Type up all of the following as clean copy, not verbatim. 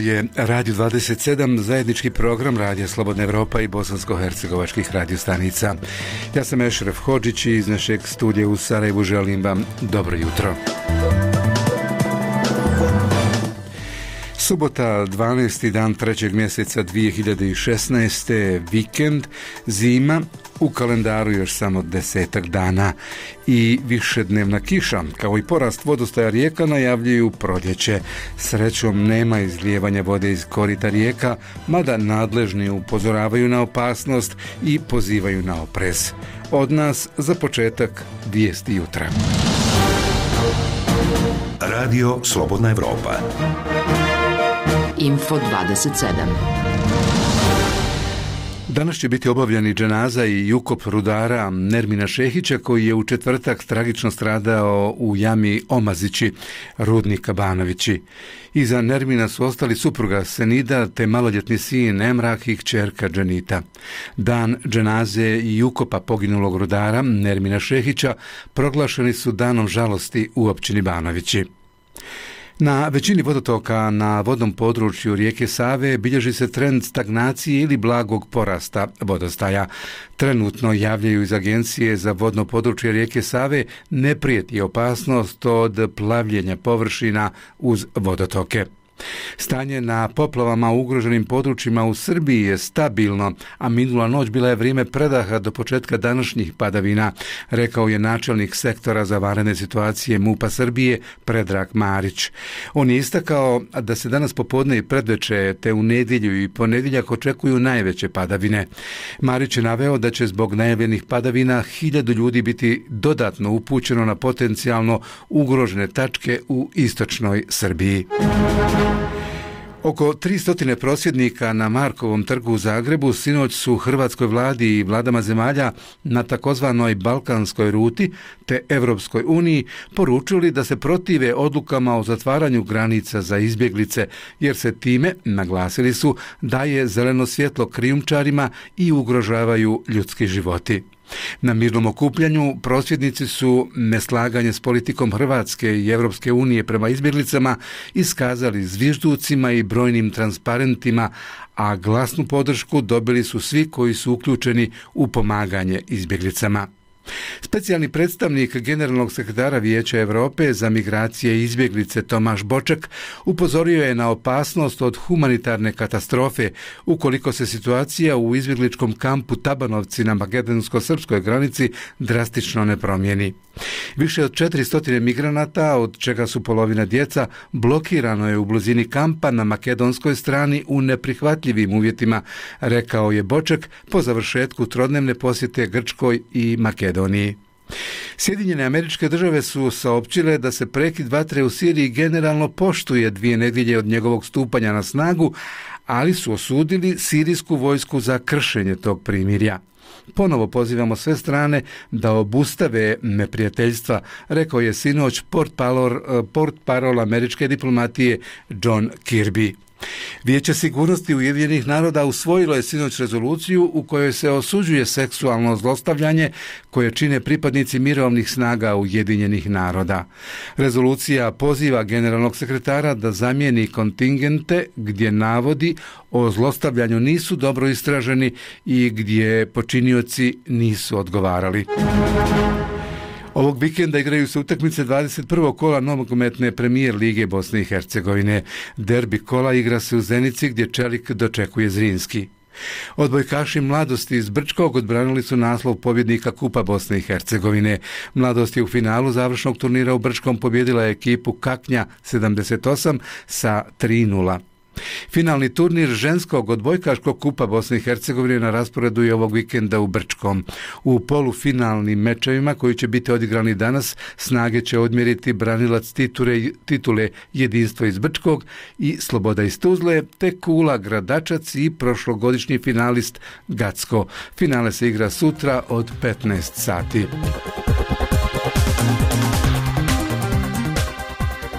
je Radio 27, zajednički program Radija Slobodna Evropa i bosansko-hercegovačkih radiostanica. Ja sam Ešref Hodžić i iz našeg studija u Sarajevu želim vam dobro jutro. Subota, 12. dan 3. mjeseca 2016. vikend, zima, u kalendaru još samo 10 dana i višednevna kiša, kao i porast vodostaja rijeka najavljuju proljeće. Srećom nema izlijevanja vode iz korita rijeka, mada nadležni upozoravaju na opasnost i pozivaju na oprez. Od nas za početak vijesti jutra. Radio Slobodna Evropa. Info 27. Danas će biti obavljeni dženaza i ukop rudara Nermina Šehića, koji je u četvrtak tragično stradao u jami Omazići, rudnika Banovići. Iza Nermina su ostali supruga Senida te maloljetni sin Emrah i kćerka Dženita. Dan dženaze i ukopa poginulog rudara Nermina Šehića proglašeni su danom žalosti u općini Banovići. Na većini vodotoka na vodnom području rijeke Save bilježi se trend stagnacije ili blagog porasta vodostaja. Trenutno, javljaju iz Agencije za vodno područje rijeke Save, ne prijeti opasnost od plavljenja površina uz vodotoke. Stanje na poplavama u ugroženim područjima u Srbiji je stabilno, a minula noć bila je vrijeme predaha do početka današnjih padavina, rekao je načelnik sektora za vanredne situacije MUP-a Srbije Predrag Marić. On je istakao da se danas popodne i predveče te u nedjelju i ponedjeljak očekuju najveće padavine. Marić je naveo da će zbog najavljenih padavina 1000 ljudi biti dodatno upućeno na potencijalno ugrožene tačke u istočnoj Srbiji. Oko 300 prosvjednika na Markovom trgu u Zagrebu sinoć su hrvatskoj vladi i vladama zemalja na takozvanoj balkanskoj ruti te Evropskoj uniji poručili da se protive odlukama o zatvaranju granica za izbjeglice, jer se time, naglasili su, daje zeleno svjetlo krijumčarima i ugrožavaju ljudski životi. Na mirnom okupljanju prosvjednici su neslaganje s politikom Hrvatske i Evropske unije prema izbjeglicama iskazali zvižducima i brojnim transparentima, a glasnu podršku dobili su svi koji su uključeni u pomaganje izbjeglicama. Specijalni predstavnik generalnog sekretara Vijeća Europe za migracije i izbjeglice Tomaš Boček upozorio je na opasnost od humanitarne katastrofe ukoliko se situacija u izbjegličkom kampu Tabanovci na makedonsko-srpskoj granici drastično ne promijeni. Više od 400 migranata, od čega su polovina djeca, blokirano je u blizini kampa na makedonskoj strani u neprihvatljivim uvjetima, rekao je Boček po završetku trodnevne posjete Grčkoj i Makedoniji. Sjedinjene Američke Države su saopćile da se prekid vatre u Siriji generalno poštuje 2 nedjelje od njegovog stupanja na snagu, ali su osudili sirijsku vojsku za kršenje tog primirja. Ponovo pozivamo sve strane da obustave neprijateljstva, rekao je sinoć portparol američke diplomatije John Kirby. Vijeće sigurnosti Ujedinjenih naroda usvojilo je sinoć rezoluciju u kojoj se osuđuje seksualno zlostavljanje koje čine pripadnici mirovnih snaga Ujedinjenih naroda. Rezolucija poziva generalnog sekretara da zamijeni kontingente gdje navodi o zlostavljanju nisu dobro istraženi i gdje počinioci nisu odgovarali. Ovog vikenda igraju se utakmice 21. kola nogometne premijer lige Bosne i Hercegovine. Derbi kola igra se u Zenici gdje Čelik dočekuje Zrinski. Odbojkaši Mladosti iz Brčkog odbranili su naslov pobjednika Kupa Bosne i Hercegovine. Mladost je u finalu završnog turnira u Brčkom pobjedila ekipu Kaknja 78 sa 3:0. Finalni turnir ženskog odbojkaškog Kupa Bosne i Hercegovine na rasporedu je ovog vikenda u Brčkom. U polufinalnim mečevima koji će biti odigrani danas snage će odmjeriti branilac titule Jedinstvo iz Brčkog i Sloboda iz Tuzle, te Kula Gradačac i prošlogodišnji finalist Gacko. Finale se igra sutra od 15 sati.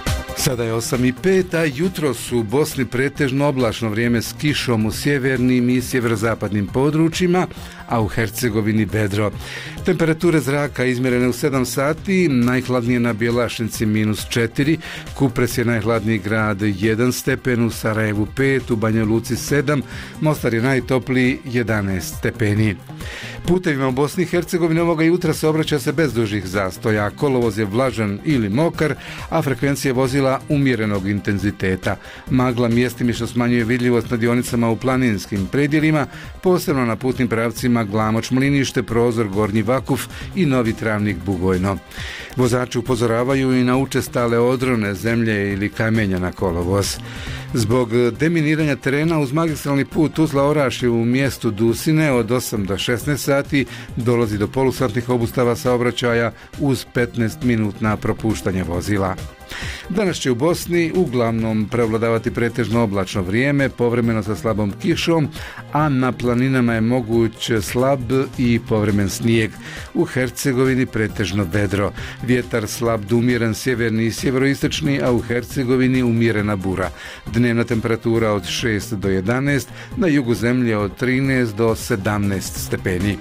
Sada je 8:05, a jutro su u Bosni pretežno oblačno vrijeme s kišom u sjevernim i sjeverozapadnim područjima, a u Hercegovini vedro. Temperature zraka izmjerene u 7 sati, najhladnije na Bjelašnici -4, Kupres je najhladniji grad 1 stepen, u Sarajevu 5, u Banja Luci 7, Mostar je najtopliji 11 stepeni. Putevima u Bosni i Hercegovini ovoga jutra saobraća se bez dužih zastoja, kolovoz je vlažan ili mokar, a frekvencija vozila umjerenog intenziteta. Magla mjestimično smanjuje vidljivost na dionicama u planinskim predjelima, posebno na putnim pravcima Glamoč-Mlinište, Prozor, Gornji Vakuf i Novi Travnik Bugojno. Vozači upozoravaju i na učestale odrone zemlje ili kamenja na kolovoz. Zbog deminiranja terena uz magistralni put Tuzla-Orašje u mjestu Dusine od 8 do 16 sati dolazi do polusatnih obustava saobraćaja uz 15-minutna propuštanja vozila. Danas će u Bosni uglavnom prevladavati pretežno oblačno vrijeme, povremeno sa slabom kišom, a na planinama je moguć slab i povremen snijeg. U Hercegovini pretežno vedro. Vjetar slab do umjeren sjeverni i sjeveroistočni, a u Hercegovini umjerena bura. Dnevna temperatura od 6 do 11, na jugu zemlje od 13 do 17 stepeni.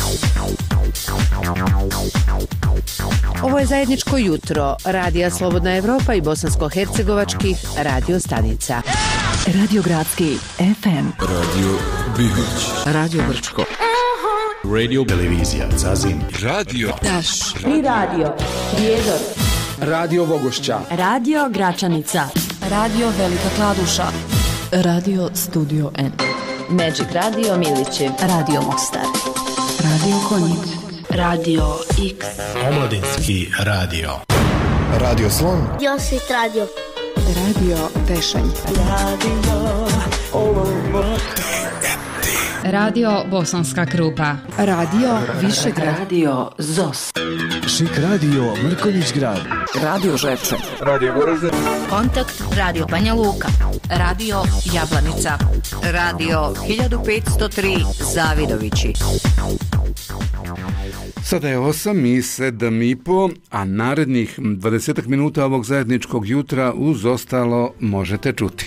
Ovo je zajedničko jutro Radija Slobodna Evropa i bosansko-hercegovačkih radio stanica. Radio Gradski FM, Radio Bihoć, Radio Brčko, Radio Televizija Zazin, Radio Taš i Radio Prijedor, Radio Vogošća, Radio Gračanica, Radio Velika Kladuša, Radio Studio N, Magic Radio Milići, Radio Mostar, Radio Konjic, Radio X, Omladinski radio, Radio Slon, Josit Radio, Radio Tešanj, Radio Bosanska Krupa, Radio Višegrad, Radio ZOS, Šik Radio Mrkonjić Grad, Radio Žepče, Radio Goražde, Kontakt Radio Banja Luka, Radio Jablanica, Radio 1503 Zavidovići. Sada je 8:07, a narednih 20 minuta ovog zajedničkog jutra uz ostalo možete čuti.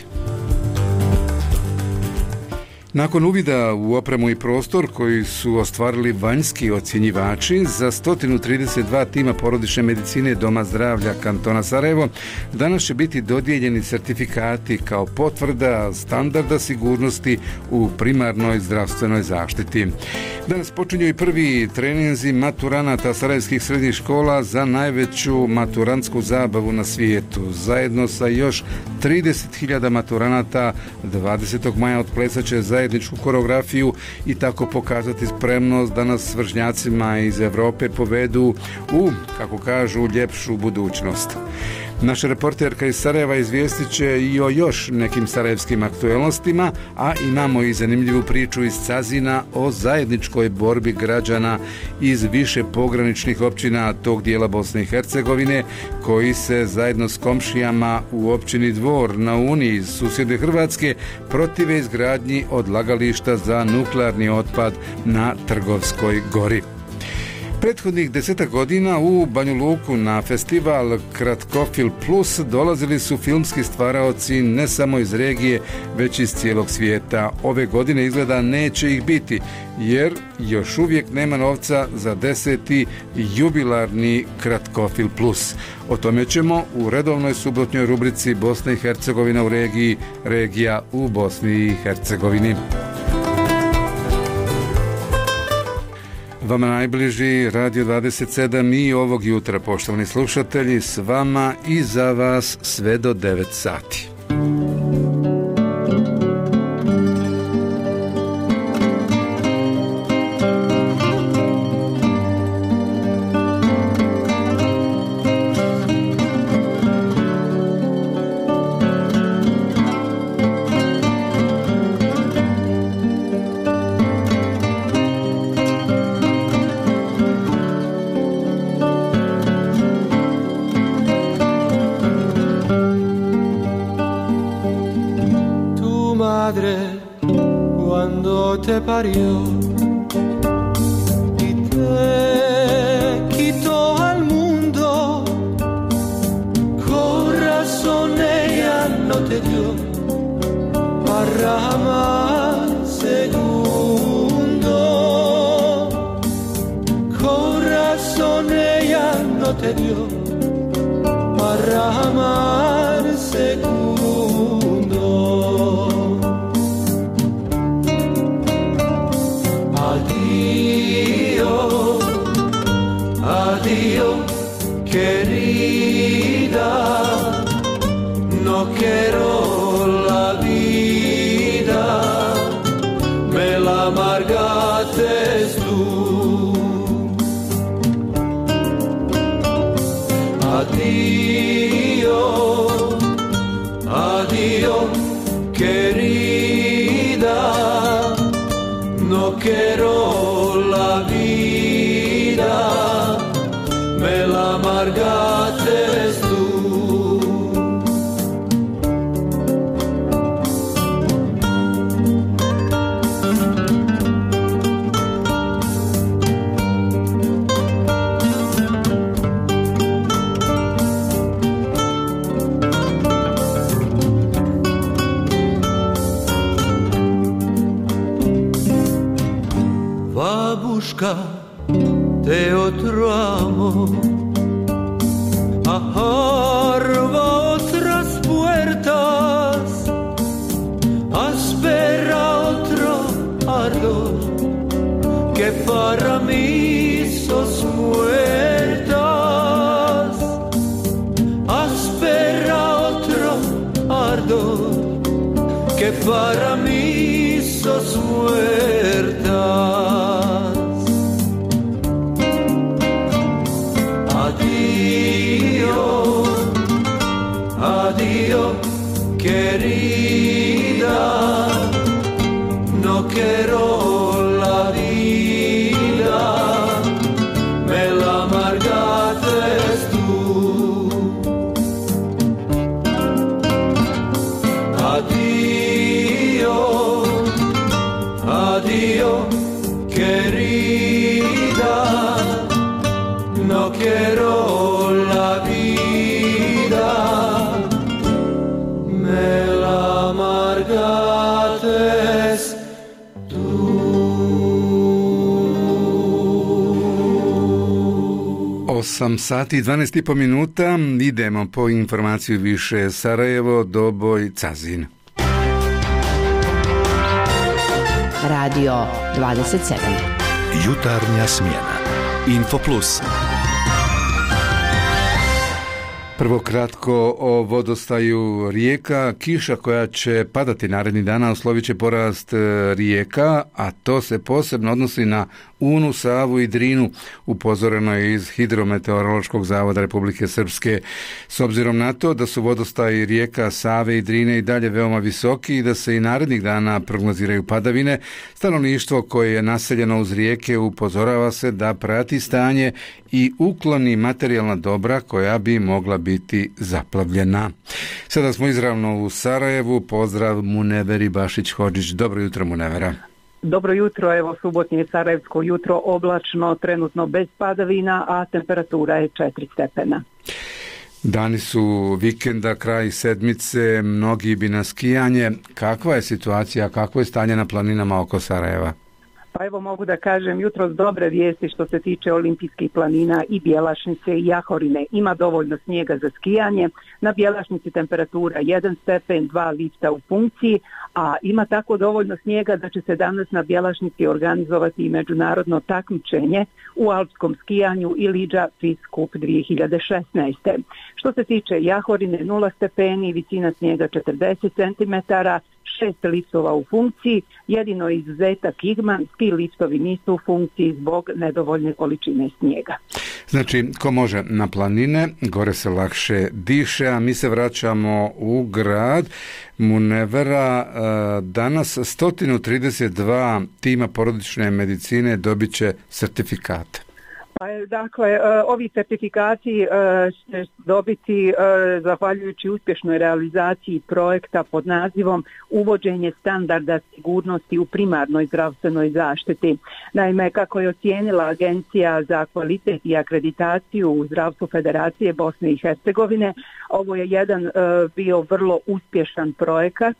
Nakon uvida u opremu i prostor koji su ostvarili vanjski ocjenjivači za 132 tima porodične medicine Doma zdravlja kantona Sarajevo, danas će biti dodijeljeni sertifikati kao potvrda standarda sigurnosti u primarnoj zdravstvenoj zaštiti. Danas počinju i prvi treninzi maturanata sarajevskih srednjih škola za najveću maturantsku zabavu na svijetu. Zajedno sa još 30.000 maturanata 20. maja otplesat će zajedničku koreografiju i tako pokazati spremnost da nas vršnjacima iz Europe povedu u, kako kažu, ljepšu budućnost. Naša reporterka iz Sarajeva izvijestit će i o još nekim sarajevskim aktualnostima, a imamo i zanimljivu priču iz Cazina o zajedničkoj borbi građana iz više pograničnih općina tog dijela Bosne i Hercegovine, koji se zajedno s komšijama u općini Dvor na Uni iz susjedne Hrvatske protive izgradnji odlagališta za nuklearni otpad na Trgovskoj gori. Prethodnih 10 godina u Banju Luku na festival Kratkofil Plus dolazili su filmski stvaraoci ne samo iz regije, već iz cijelog svijeta. Ove godine izgleda neće ih biti, jer još uvijek nema novca za 10. jubilarni Kratkofil Plus. O tome ćemo u redovnoj subotnjoj rubrici Bosna i Hercegovina u regiji, regija u Bosni i Hercegovini. Vama najbliži Radio 27 i ovog jutra, poštovani slušatelji, s vama i za vas sve do 9 sati. te parió y te quitó al mundo, corazón no te dio para amar segundo. Adiós, adiós, querida, no quiero la vida, me la amargaste tú. Adiós, adiós, querida, no quiero la vida, me la amargaste tú. Babuška, te otro amor, ajarba otras puertas, espera otro ardor, que para mí sos muertas, espera otro ardor, que para mí sos muertas. Adiós, adiós, querida, no quiero la vida, me la amargaste tú. Adiós, adiós, querida, no quiero la vida, me la amargaste tú. 8 sati i 12,5 minuta, idemo po informaciju više. Sarajevo, Doboj, Cazin. Radio 27. Jutarnja smjena. Info Plus. Prvo kratko o vodostaju rijeka. Kiša koja će padati narednih dana uslovit će porast rijeka, a to se posebno odnosi na Unu, Savu i Drinu, upozoreno je iz Hidrometeorološkog zavoda Republike Srpske. S obzirom na to da su vodostaji rijeka Save i Drine i dalje veoma visoki i da se i narednih dana prognoziraju padavine, stanovništvo koje je naseljeno uz rijeke upozorava se da prati stanje i ukloni materijalna dobra koja bi mogla biti zaplavljena. Sada smo izravno u Sarajevu. Pozdrav Muneveri Bašić-Hodžić. Dobro jutro, Munevera. Dobro jutro, evo subotnje sarajevsko jutro oblačno, trenutno bez padavina, a temperatura je 4 stepena. Dani su vikenda, kraj sedmice, mnogi bi na skijanje. Kakva je situacija, kakvo je stanje na planinama oko Sarajeva? Pa evo mogu da kažem jutros dobre vijesti što se tiče olimpijskih planina i Bjelašnice i Jahorine. Ima dovoljno snijega za skijanje. Na Bjelašnici temperatura 1 stepen, 2 lifta u funkciji, a ima tako dovoljno snijega da će se danas na Bjelašnici organizovati i međunarodno takmičenje u alpskom skijanju i Liđa FIS Cup 2016. Što se tiče Jahorine, 0 stepeni, visina snijega 40 cm, 6 liftova u funkciji, jedino izuzetak Igman, ski liftovi nisu u funkciji zbog nedovoljne količine snijega. Znači, ko može na planine, gore se lakše diše, a mi se vraćamo u grad. Munevera, danas 132 tima porodične medicine dobit će sertifikate. Dakle, ovi certifikati će dobiti zahvaljujući uspješnoj realizaciji projekta pod nazivom Uvođenje standarda sigurnosti u primarnoj zdravstvenoj zaštiti. Naime, kako je ocijenila Agencija za kvalitet i akreditaciju u zdravstvu Federacije Bosne i Hercegovine, ovo je jedan bio vrlo uspješan projekat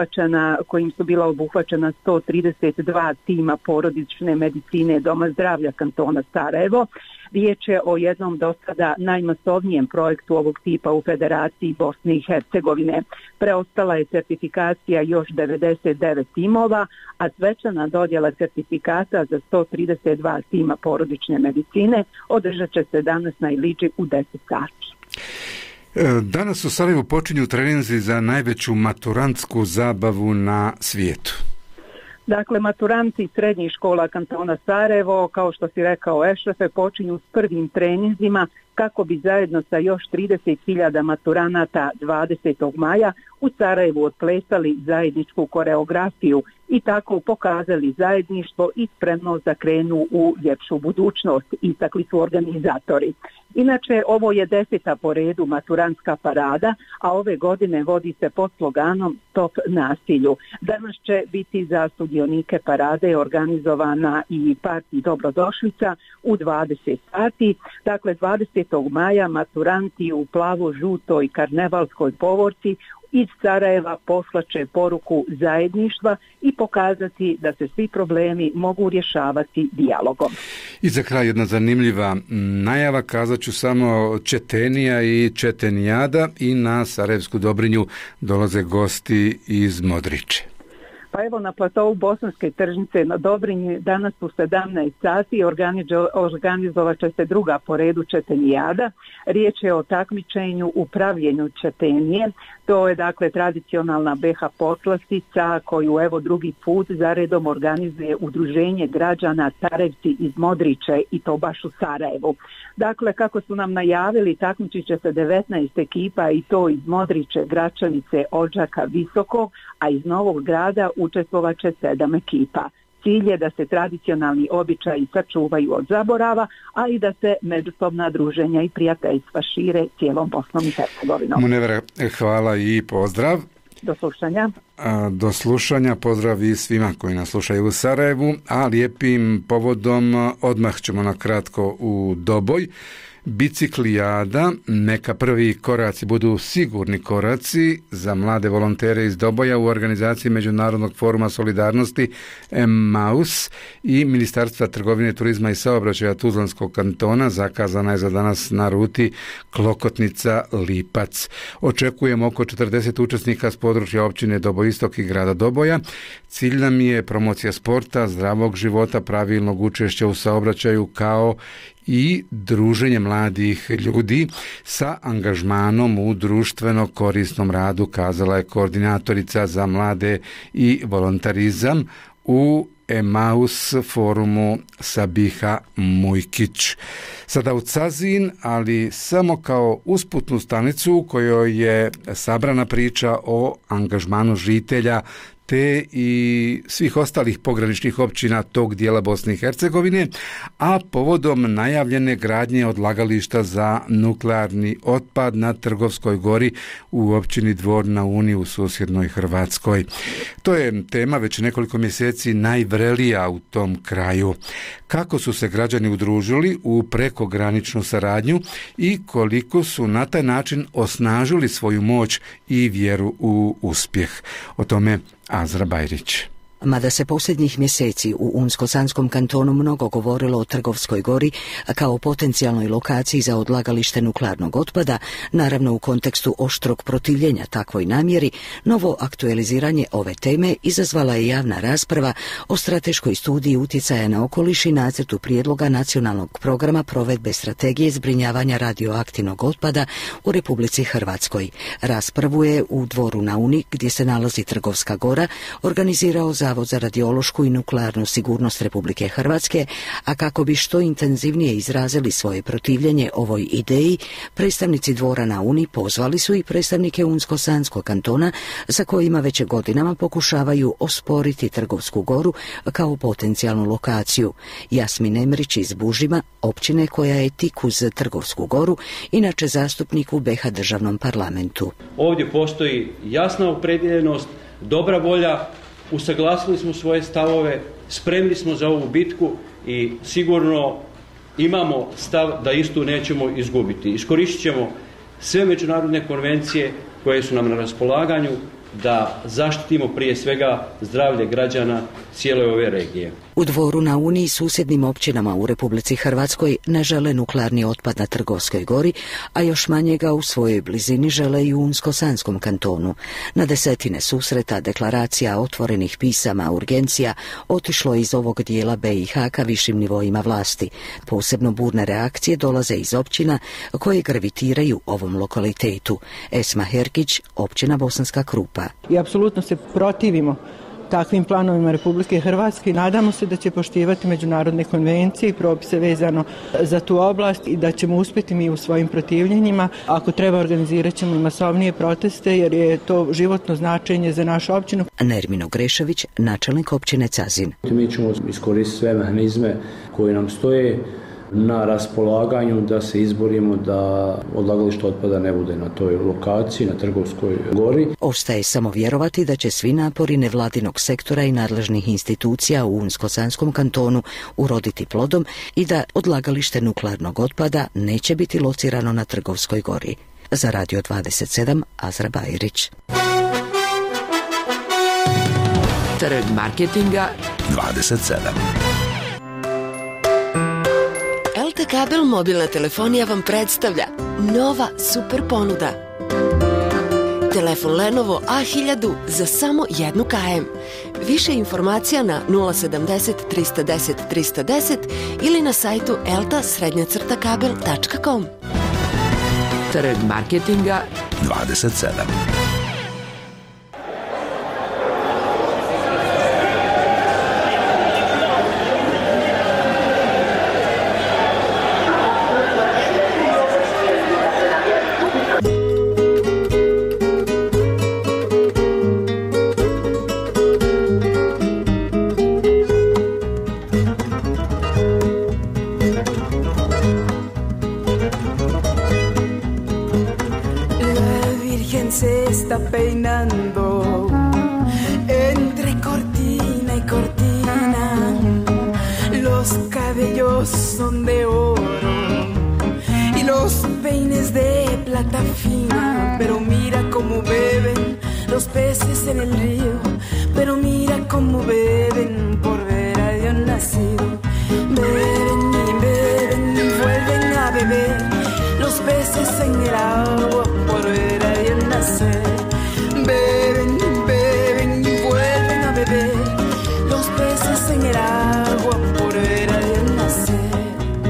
kojim su bila obuhvaćena 132 tima porodične medicine Doma zdravlja kantona Sarajevo. Riječ je o jednom do sada najmasovnijem projektu ovog tipa u Federaciji Bosne i Hercegovine. Preostala je certifikacija još 99 timova, a svečana dodjela certifikata za 132 tima porodične medicine održat će se danas na Iliđi u 10 sati. Danas u Sarajevu počinju treninzi za najveću maturantsku zabavu na svijetu. Dakle, maturanti srednjih škola kantona Sarajevo, kao što si rekao Ešrefe, počinju s prvim treninzima kako bi zajedno sa još 30.000 maturanata 20. maja u Sarajevu otplesali zajedničku koreografiju i tako pokazali zajedništvo i spremnost da krenu u ljepšu budućnost, istakli su organizatori. Inače, ovo je 10. po redu maturantska parada, a ove godine vodi se pod sloganom Stop nasilju. Danas će biti za sudionike parade organizovana i partija dobrodošlica u 20 sati. Dakle, 20. maja maturanti u plavo-žutoj karnevalskoj povorci iz Sarajeva poslaće poruku zajedništva i pokazati da se svi problemi mogu rješavati dijalogom. I za kraj jedna zanimljiva najava, kazat ću samo Četenija i Četenijada, i na Sarajevsku Dobrinju dolaze gosti iz Modriče. Pa evo, na platovu Bosanske tržnice na Dobrinji danas u 17 sati organizovat će se druga po redu Četenijada. Riječ je o takmičenju u pravljenju četenije. To je dakle tradicionalna BH poslastica koju evo drugi put zaredom organizuje Udruženje građana Sarajevci iz Modriče, i to baš u Sarajevu. Dakle, kako su nam najavili, takmičit će se 19 ekipa, i to iz Modriče, Gračanice, Odžaka, Visokog, a iz Novog Grada učestvovat će 7 ekipa. Cilj je da se tradicionalni običaji sačuvaju od zaborava, a i da se međusobna druženja i prijateljstva šire cijelom Bosnom i Hercegovinom. Munevra, hvala i pozdrav. Do slušanja. Do slušanja, pozdrav i svima koji nas slušaju u Sarajevu, a lijepim povodom odmah ćemo na kratko u Doboj. Biciklijada, neka prvi koraci budu sigurni koraci za mlade volontere iz Doboja u organizaciji Međunarodnog foruma solidarnosti Emmaus i Ministarstva trgovine, turizma i saobraćaja Tuzlanskog kantona. Zakazana je za danas na ruti Klokotnica-Lipac. Očekujemo oko 40 učesnika s područja općine Doboj Istok i grada Doboja. Cilj nam je promocija sporta, zdravog života, pravilnog učešća u saobraćaju kao i druženje mladih ljudi sa angažmanom u društveno korisnom radu, kazala je koordinatorica za mlade i volontarizam u Emmaus forumu Sabiha Mujkić. Sada u Cazin, ali samo kao usputnu stanicu u kojoj je sabrana priča o angažmanu žitelja te i svih ostalih pograničnih općina tog dijela Bosne i Hercegovine, a povodom najavljene gradnje odlagališta za nuklearni otpad na Trgovskoj gori u općini Dvor na Uni u susjednoj Hrvatskoj. To je tema već nekoliko mjeseci najvrelija u tom kraju. Kako su se građani udružili u prekograničnu saradnju i koliko su na taj način osnažili svoju moć i vjeru u uspjeh. O tome Azra Bajrić. Mada se posljednjih mjeseci u Unsko-Sanskom kantonu mnogo govorilo o Trgovskoj gori kao potencijalnoj lokaciji za odlagalište nuklearnog otpada, naravno u kontekstu oštrog protivljenja takvoj namjeri, novo aktualiziranje ove teme izazvala je javna rasprava o strateškoj studiji utjecaja na okoliš i nacrtu prijedloga nacionalnog programa provedbe strategije zbrinjavanja radioaktivnog otpada u Republici Hrvatskoj. Raspravu je u Dvoru na Uni, gdje se nalazi Trgovska gora, organizirao Zavod za radiološku i nuklearnu sigurnost Republike Hrvatske, a kako bi što intenzivnije izrazili svoje protivljenje ovoj ideji, predstavnici Dvora na Uni pozvali su i predstavnike Unsko-Sanskog kantona, sa kojima već godinama pokušavaju osporiti Trgovsku goru kao potencijalnu lokaciju. Jasmin Emrić iz Bužima, općine koja je tik uz Trgovsku goru, inače zastupnik u BiH državnom parlamentu. Ovdje postoji jasna opredijeljenost, dobra volja, usaglasili smo svoje stavove, spremni smo za ovu bitku i sigurno imamo stav da istu nećemo izgubiti. Iskoristit ćemo sve međunarodne konvencije koje su nam na raspolaganju da zaštitimo prije svega zdravlje građana cijele ove regije. U Dvoru na Uni i susjednim općinama u Republici Hrvatskoj ne žele nuklearni otpad na Trgovskoj gori, a još manje ga u svojoj blizini žele i u Unsko-Sanskom kantonu. Na desetine susreta, deklaracija, otvorenih pisama, urgencija otišlo iz ovog dijela BiH ka višim nivoima vlasti. Posebno burne reakcije dolaze iz općina koje gravitiraju ovom lokalitetu. Esma Herkić, općina Bosanska Krupa. I apsolutno se protivimo takvim planovima Republike Hrvatske i nadamo se da će poštivati međunarodne konvencije i propise vezano za tu oblast i da ćemo uspjeti mi u svojim protivljenjima. Ako treba, organizirat ćemo i masovnije proteste jer je to životno značenje za našu općinu. Nermino Grešović, načelnik općine Cazin. Mi ćemo iskoristiti sve mehanizme koji nam stoje na raspolaganju da se izborimo da odlagalište otpada ne bude na toj lokaciji, na Trgovskoj gori. Ostaje samo vjerovati da će svi napori nevladinog sektora i nadležnih institucija u Unsko-Sanskom kantonu uroditi plodom i da odlagalište nuklearnog otpada neće biti locirano na Trgovskoj gori. Za Radio 27, Azra Bajrić. Trg marketinga 27. LT Kabel mobilna telefonija vam predstavlja nova super ponuda. Telefon Lenovo A1000 za samo 1 km. Više informacija na 070 310 310 ili na sajtu elta-kabel.com. Trg marketinga 27. Peinando entre cortina y cortina, los cabellos son de oro y los peines de plata fina, pero mira cómo beben los peces en el río, pero mira cómo beben por ver a Dios nacido. Beben y beben y vuelven a beber los peces en el agua por ver a Dios nacer. Beben, beben y vuelven a beber los peces en el agua por ver a Dios nacer.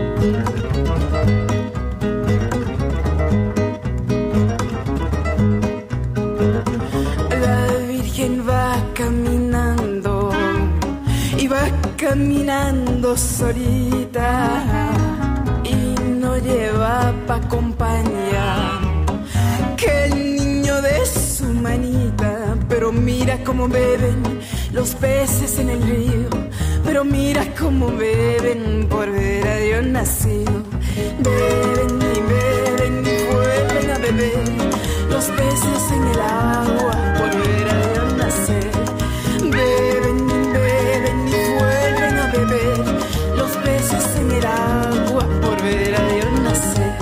La Virgen va caminando y va caminando solita y no lleva pa' compañía que el niño de su manita, pero mira cómo beben los peces en el río, pero mira cómo beben por ver a Dios nacido. Beben y beben y vuelven a beber los peces en el agua por ver a Dios nacer. Beben y beben y vuelven a beber los peces en el agua por ver a Dios nacer.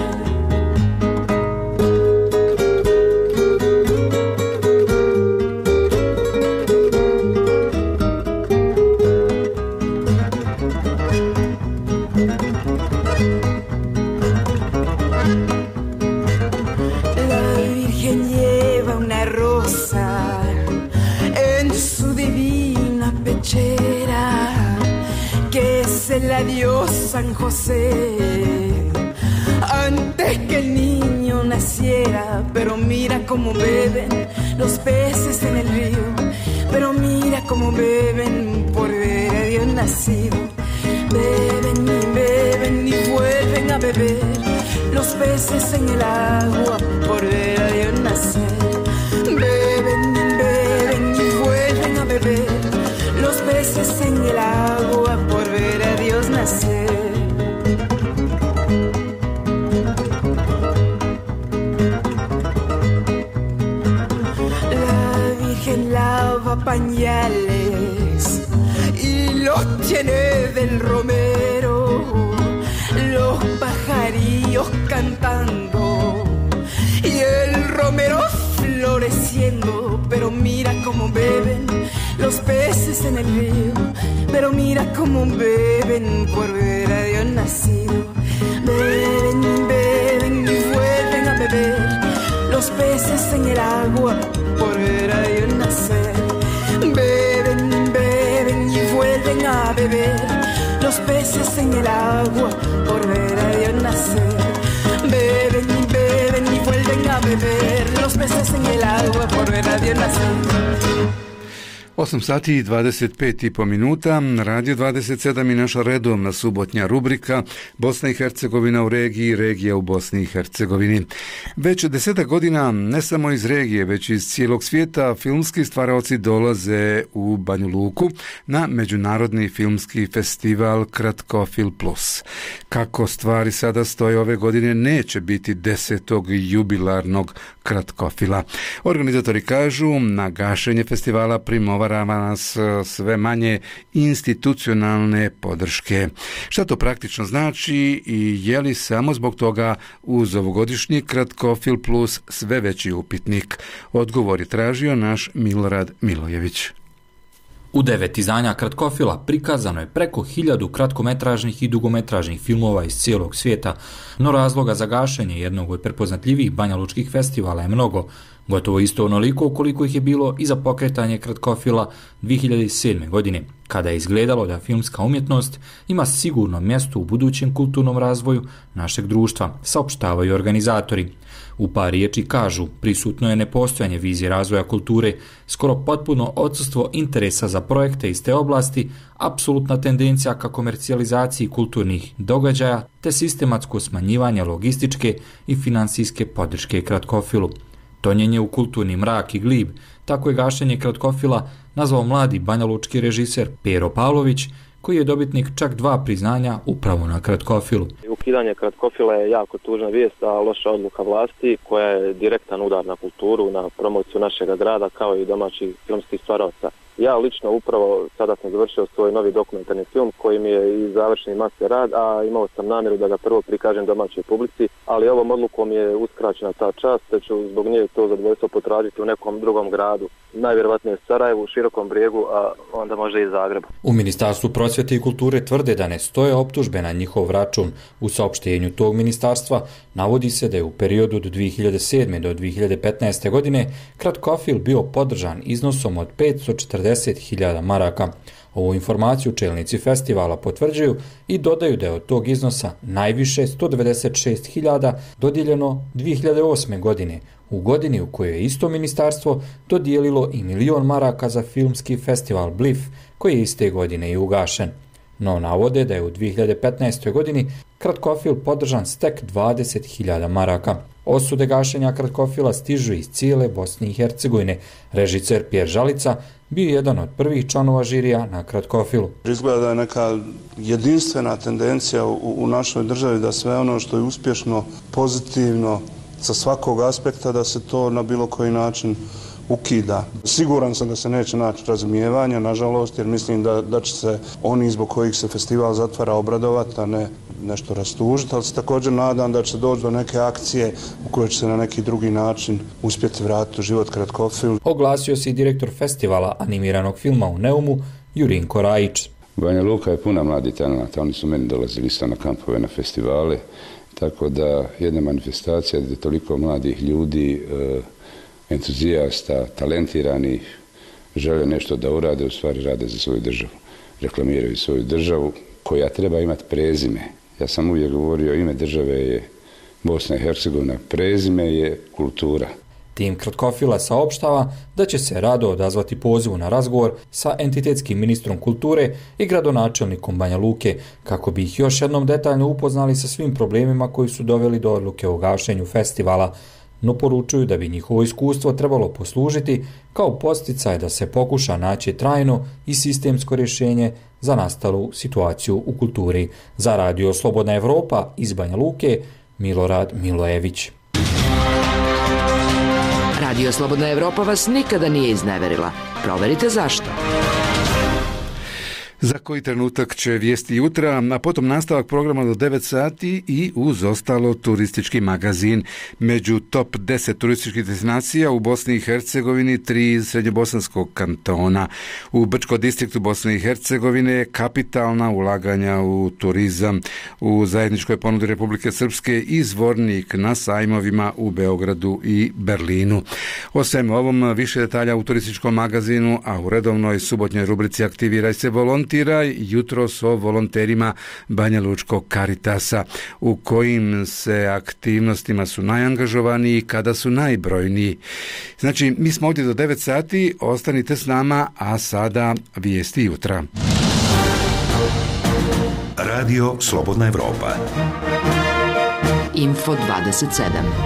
Que se la dio San José antes que el niño naciera, pero mira cómo beben los peces en el río, pero mira cómo beben por ver a Dios nacido. Beben y beben y vuelven a beber los peces en el agua por ver a Dios nacer. Beben y beben y vuelven a beber los peces en el agua por ver a Dios nacer. La Virgen lava pañales y los tiene del romero, los pajarillos cantando y el romero floreciendo, pero mira cómo beben los peces en el río, pero mira como beben por ver a Dios nacido. Beben, beben y vuelven a beber los peces en el agua por ver a Dios nacer. Beben, beben y vuelven a beber los peces en el agua por ver a Dios nacer. Beben, beben y vuelven a beber los peces en el agua por ver a Dios nacer. 8 sati i 25,5 minuta, Radio 27 i naša redovna subotnja rubrika Bosna i Hercegovina u regiji, regija u Bosni i Hercegovini. Već 10 godina, ne samo iz regije, već iz cijelog svijeta, filmski stvaraoci dolaze u Banju Luku na Međunarodni filmski festival Kratkofil Plus. Kako stvari sada stoje ove godine, neće biti 10. jubilarnog Kratkofila. Organizatori kažu, na gašenje festivala primova nas sve manje institucionalne podrške. Šta to praktično znači i je li samo zbog toga uz ovogodišnji Kratkofil Plus sve veći upitnik? Odgovor je tražio naš Milorad Milojević. U 9 izdanja Kratkofila prikazano je preko 1000 kratkometražnih i dugometražnih filmova iz cijelog svijeta, no razloga za gašenje jednog od prepoznatljivih banjalučkih festivala je mnogo, gotovo isto onoliko koliko ih je bilo i za pokretanje Kratkofila 2007. godine, kada je izgledalo da filmska umjetnost ima sigurno mjesto u budućem kulturnom razvoju našeg društva, saopštavaju organizatori. U par riječi kažu, prisutno je nepostojanje vizije razvoja kulture, skoro potpuno odsustvo interesa za projekte iz te oblasti, apsolutna tendencija ka komercijalizaciji kulturnih događaja te sistematsko smanjivanje logističke i financijske podrške Kratkofilu. Tonjenje u kulturni mrak i glib, tako je gašenje Kratkofila nazvao mladi banjalučki režiser Pero Pavlović, koji je dobitnik čak 2 priznanja upravo na Kratkofilu. Ukidanje Kratkofila je jako tužna vijest, a loša odluka vlasti koja je direktan udar na kulturu, na promociju našega grada kao i domaćih filmskih stvaraoca. Ja lično upravo sada sam završio svoj novi dokumentarni film koji mi je i završeni master rad, a imao sam namjeru da ga prvo prikažem domaćoj publici, ali ovom odlukom je uskraćena ta čast, te ću zbog nje to zadovoljstvo potražiti u nekom drugom gradu. Najvjerovatnije Sarajevu, Širokom Brijegu, a onda može i Zagrebu. U Ministarstvu prosvjete i kulture tvrde da ne stoje optužbe na njihov račun. U saopštenju tog ministarstva navodi se da je u periodu od 2007. do 2015. godine Kratkofil bio podržan iznosom od 540.000 maraka. Ovu informaciju čelnici festivala potvrđuju i dodaju da je od tog iznosa najviše 196.000 dodijeljeno 2008. godine, u godini u kojoj je isto ministarstvo dodijelilo i 1.000.000 maraka za filmski festival Blif, koji je iste godine i ugašen. No navode da je u 2015. godini Kratkofil podržan s tek 20.000 maraka. Osude gašenja Kratkofila stižu iz cijele Bosne i Hercegovine. Režiser Pjer Žalica bio jedan od prvih članova žirija na Kratkofilu. Izgleda da je neka jedinstvena tendencija u našoj državi da sve ono što je uspješno, pozitivno, sa svakog aspekta da se to na bilo koji način ukida. Siguran sam da se neće naći razumijevanja, nažalost, jer mislim da će se oni zbog kojih se festival zatvara obradovati, a ne nešto rastužiti, ali se također nadam da će doći do neke akcije u kojoj će se na neki drugi način uspjeti vratiti u život Kratkofil. Oglasio se i direktor festivala animiranog filma u Neumu, Jurinko Rajić. Banja Luka je puna mladih talenata, oni su meni dolazili isto na kampove, na festivale, tako da jedna manifestacija gdje toliko mladih ljudi, entuzijasta, talentiranih, žele nešto da urade, u stvari rade za svoju državu. Reklamiraju svoju državu koja treba imati prezime. Ja sam uvijek govorio, ime države je Bosna i Hercegovina, prezime je kultura. Tim Kratkofila saopštava da će se rado odazvati pozivu na razgovor sa entitetskim ministrom kulture i gradonačelnikom Banja Luke, kako bi ih još jednom detaljno upoznali sa svim problemima koji su doveli do odluke o gašenju festivala, no poručuju da bi njihovo iskustvo trebalo poslužiti kao podsticaj da se pokuša naći trajno i sistemsko rješenje za nastalu situaciju u kulturi. Za Radio Slobodna Evropa iz Banja Luke, Milorad Milojević. Radio Slobodna Evropa vas nikada nije izneverila. Proverite zašto. Za koji trenutak će vijesti jutra, a potom nastavak programa do 9 sati i uz ostalo turistički magazin. Među top 10 turističkih destinacija u Bosni i Hercegovini 3 iz srednjobosanskog kantona. U Brčko distriktu Bosne i Hercegovine kapitalna ulaganja u turizam. U zajedničkoj ponudi Republike Srpske izvornik na sajmovima u Beogradu i Berlinu. O svemu ovom više detalja u turističkom magazinu, a u redovnoj subotnjoj rubrici Aktiviraj se volontiraj jutros o volonterima Banja Lučkog Karitasa, u kojim se aktivnostima su najangažovaniji kada su najbrojniji. Znači, mi smo ovdje do 9 sati, ostanite s nama, a sada vijesti jutra. Radio Slobodna Evropa. Info 27.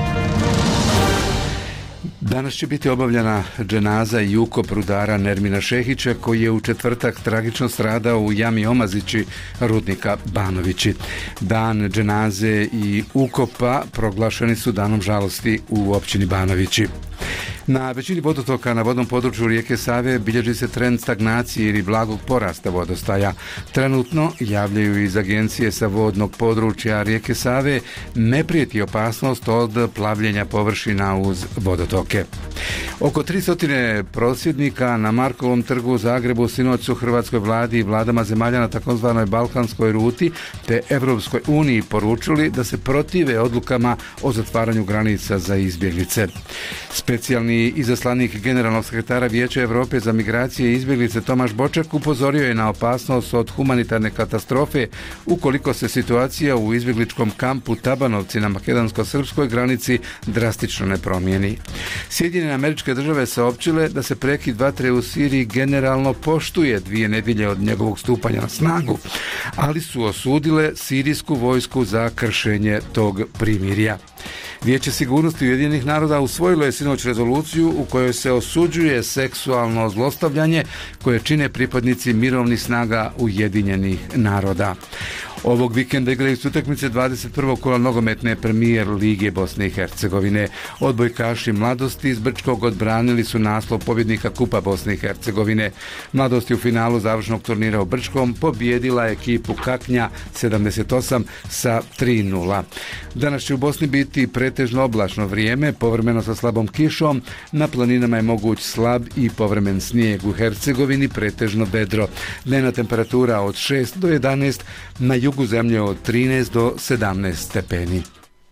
Danas će biti obavljena dženaza i ukop rudara Nermina Šehića, koji je u četvrtak tragično stradao u jami Omazići rudnika Banovići. Dan dženaze i ukopa proglašeni su danom žalosti u općini Banovići. Na većini vodotoka na vodnom području rijeke Save bilježi se trend stagnacije ili blagog porasta vodostaja. Trenutno, javljaju iz agencije sa vodnog područja rijeke Save, ne prijeti opasnost od plavljenja površina uz vodotoke. Oko 300 prosvjednika na Markovom trgu u Zagrebu sinoć su hrvatskoj vladi i vladama zemalja na takozvanoj balkanskoj ruti te Evropskoj uniji poručili da se protive odlukama o zatvaranju granica za izbjeglice. Specijalni izaslanik generalnog sekretara Vijeća Europe za migracije i izbjeglice Tomaš Boček upozorio je na opasnost od humanitarne katastrofe ukoliko se situacija u izbjegličkom kampu Tabanovci na makedonsko-srpskoj granici drastično ne promijeni. Sjedinjene Američke Države saopćile da se prekid vatre u Siriji generalno poštuje 2 nedjelje od njegovog stupanja na snagu, ali su osudile sirijsku vojsku za kršenje tog primirja. Vijeće sigurnosti Ujedinjenih naroda usvojilo je sinoć rezoluciju u kojoj se osuđuje seksualno zlostavljanje koje čine pripadnici mirovnih snaga Ujedinjenih naroda. Ovog vikenda igraju su utakmice 21. kola nogometne premijer Lige Bosne i Hercegovine. Odbojkaši Mladosti iz Brčkog odbranili su naslov pobjednika Kupa Bosne i Hercegovine. Mladosti u finalu završnog turnira u Brčkom pobjedila ekipu Kaknja 78 sa 3:0. Danas će u Bosni biti pretežno oblačno vrijeme, povremeno sa slabom kišom. Na planinama je moguć slab i povremen snijeg. U Hercegovini pretežno vedro. Dnevna temperatura od 6 do 11, na jugu zemlje od 13 do 17 stepeni.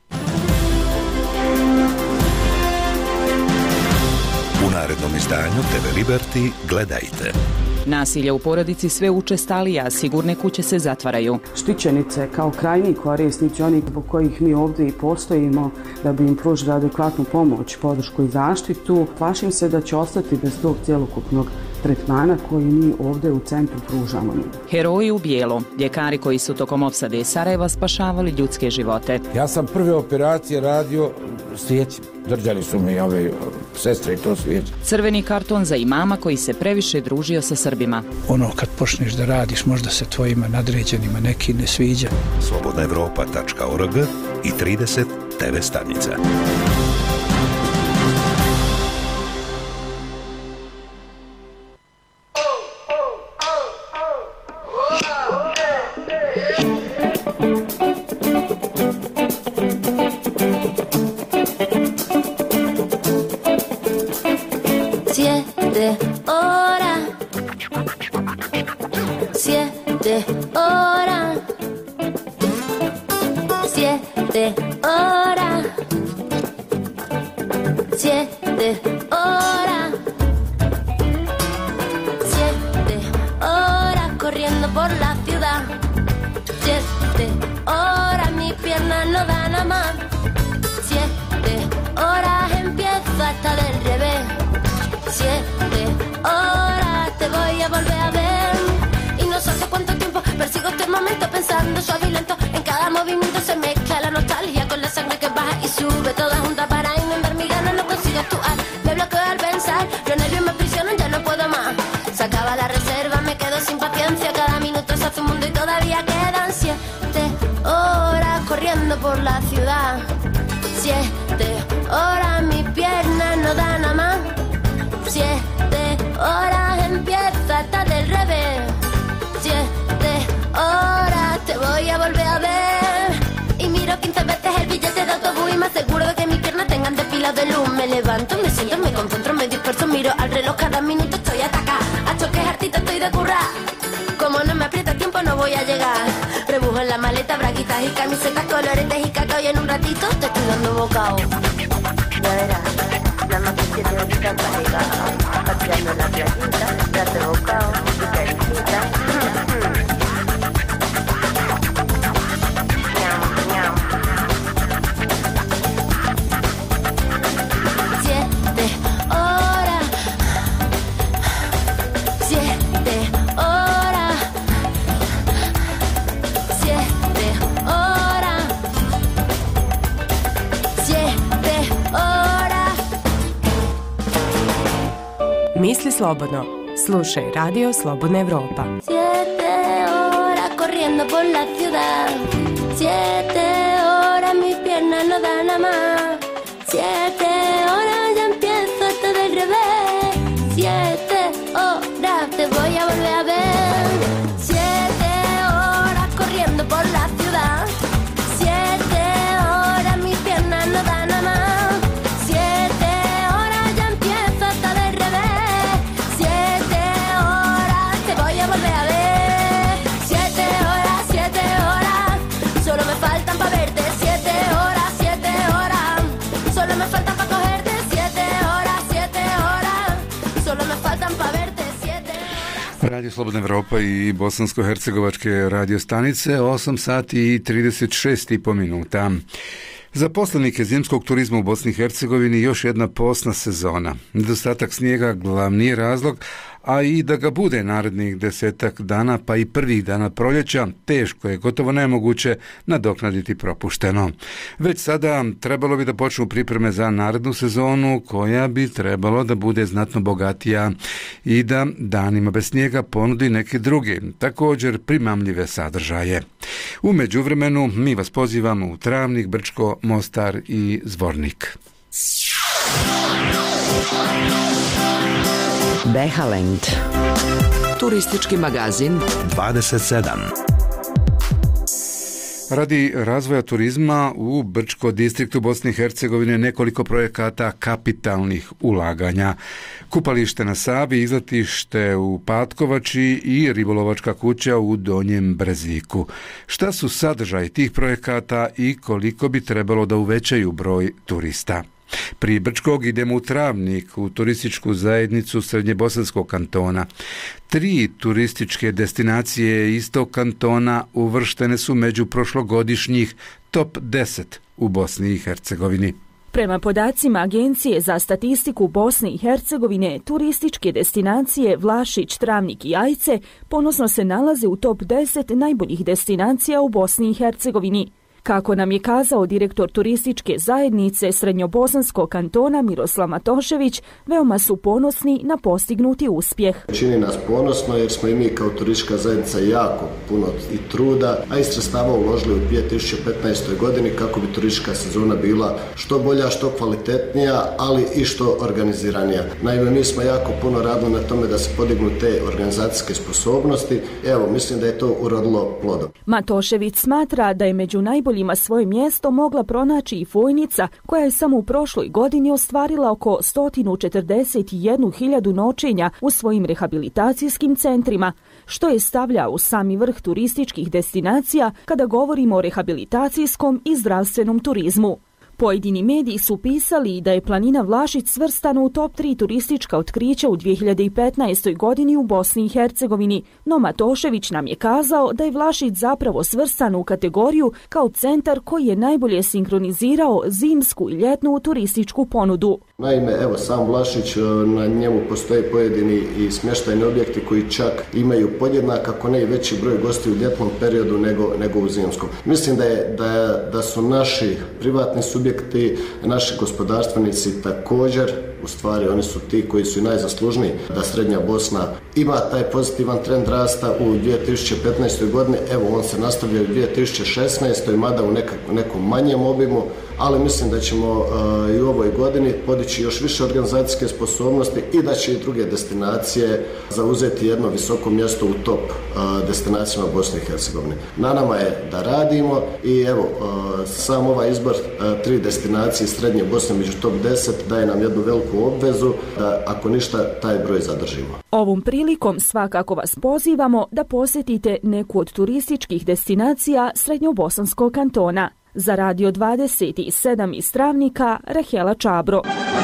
U narednom izdanju TV Liberty gledajte. Nasilje u porodici sve učestalija, sigurne kuće se zatvaraju. Štićenice kao krajnji korisnici, oni zbog kojih mi ovdje i postojimo, da bi im pružili adekvatnu pomoć, podršku i zaštitu, plašim se da će ostati bez tog cjelokupnog tretmana koji mi ovdje u centru pružamo. Heroji u bijelo, ljekari koji su tokom opsade Sarajeva spašavali ljudske živote. Ja sam prve operacije radio svijećem. Držali su mi ove sestre i to svijeće. Crveni karton za imama koji se previše družio sa Srbima. Ono kad počneš da radiš, možda se tvojima nadređenima neki ne sviđa. Slobodnaevropa.org i 30 TV stanica. Por la ciudad, 7 horas mi pierna no da nada más, 7 horas empieza hasta del revés, 7 de luz. Me levanto, me siento, me concentro, me disperso, miro al reloj, cada minuto estoy atacada. A choques hartita estoy de currar. Como no me aprieta tiempo no voy a llegar. Rebujo en la maleta, braguitas y camisetas, coloretes y cacao y en un ratito te estoy dando bocao. Ya verás, las más que 7 horitas para llegar. Pateando en la playita, darte bocao y caricita. Misli slobodno. Slušaj Radio Slobodna Evropa. 7 horas corriendo por la ciudad. 7 horas mis piernas no dan a más. 7 horas ya empiezo esto del revés. 7 horas te voy a volver a ver. 7 horas corriendo por la ciudad. 7 horas mis piernas no dan a más. Radio Slobodna Evropa i bosansko-hercegovačke radio stanice, 8 sati i 36,5 minuta. Za poslanike zimskog turizma u Bosni i Hercegovini još jedna posna sezona. Nedostatak snijega glavni je razlog, a i da ga bude narednih 10 dana pa i prvih dana proljeća, teško je, gotovo nemoguće nadoknaditi propušteno. Već sada trebalo bi da počnu pripreme za narednu sezonu koja bi trebalo da bude znatno bogatija i da danima bez snijega ponudi neke druge, također primamljive sadržaje. U međuvremenu mi vas pozivamo u Travnik, Brčko, Mostar i Zvornik. Behaland. Turistički magazin 27. Radi razvoja turizma u Brčko distriktu Bosne i Hercegovine nekoliko projekata kapitalnih ulaganja. Kupalište na Savi, izletište u Patkovači i ribolovačka kuća u Donjem Breziku. Šta su sadržaji tih projekata i koliko bi trebalo da uvećaju broj turista? Prije Brčkog idemo u Travnik, u turističku zajednicu Srednjebosanskog kantona. 3 turističke destinacije istog kantona uvrštene su među prošlogodišnjih top 10 u Bosni i Hercegovini. Prema podacima Agencije za statistiku Bosne i Hercegovine, turističke destinacije Vlašić, Travnik i Ajce ponosno se nalaze u top 10 najboljih destinacija u Bosni i Hercegovini. Kako nam je kazao direktor turističke zajednice Srednjobosanskog kantona Miroslav Matošević, veoma su ponosni na postignuti uspjeh. Čini nas ponosno jer smo i mi kao turistička zajednica jako puno i truda, a i sredstava uložili u 2015. godini kako bi turistička sezona bila što bolja, što kvalitetnija, ali i što organiziranija. Naime, mi smo jako puno radili na tome da se podignu te organizacijske sposobnosti. Evo, mislim da je to urodilo plodom. Matošević smatra da je među najboljima svoje mjesto mogla pronaći i Fojnica, koja je samo u prošloj godini ostvarila oko 141.000 noćenja u svojim rehabilitacijskim centrima, što je stavlja u sami vrh turističkih destinacija kada govorimo o rehabilitacijskom i zdravstvenom turizmu. Pojedini mediji su pisali da je planina Vlašić svrstana u top 3 turistička otkrića u 2015. godini u Bosni i Hercegovini, no Matošević nam je kazao da je Vlašić zapravo svrstan u kategoriju kao centar koji je najbolje sinkronizirao zimsku i ljetnu turističku ponudu. Naime, evo sam Vlašić, na njemu postoje pojedini i smještajni objekti koji čak imaju podjednak, ako ne i veći broj gosti u ljetnom periodu nego u zimskom. Mislim da su naši privatni subjekti, naši gospodarstvenici također u stvari oni su ti koji su i najzaslužniji da Srednja Bosna ima taj pozitivan trend rasta u 2015. godini. Evo, on se nastavlja u 2016. mada u nekom manjem obimu, ali mislim da ćemo i u ovoj godini podići još više organizacijske sposobnosti i da će i druge destinacije zauzeti jedno visoko mjesto u top destinacijama Bosne i Hercegovine. Na nama je da radimo i evo, sam ovaj izbor 3 destinacije Srednje Bosne među top 10 daje nam jednu veliku obvezu da ako ništa taj broj zadržimo. Ovom prilikom svakako vas pozivamo da posjetite neku od turističkih destinacija Srednjobosanskog kantona. Za Radio 27 iz Travnika, Rahela Čabro.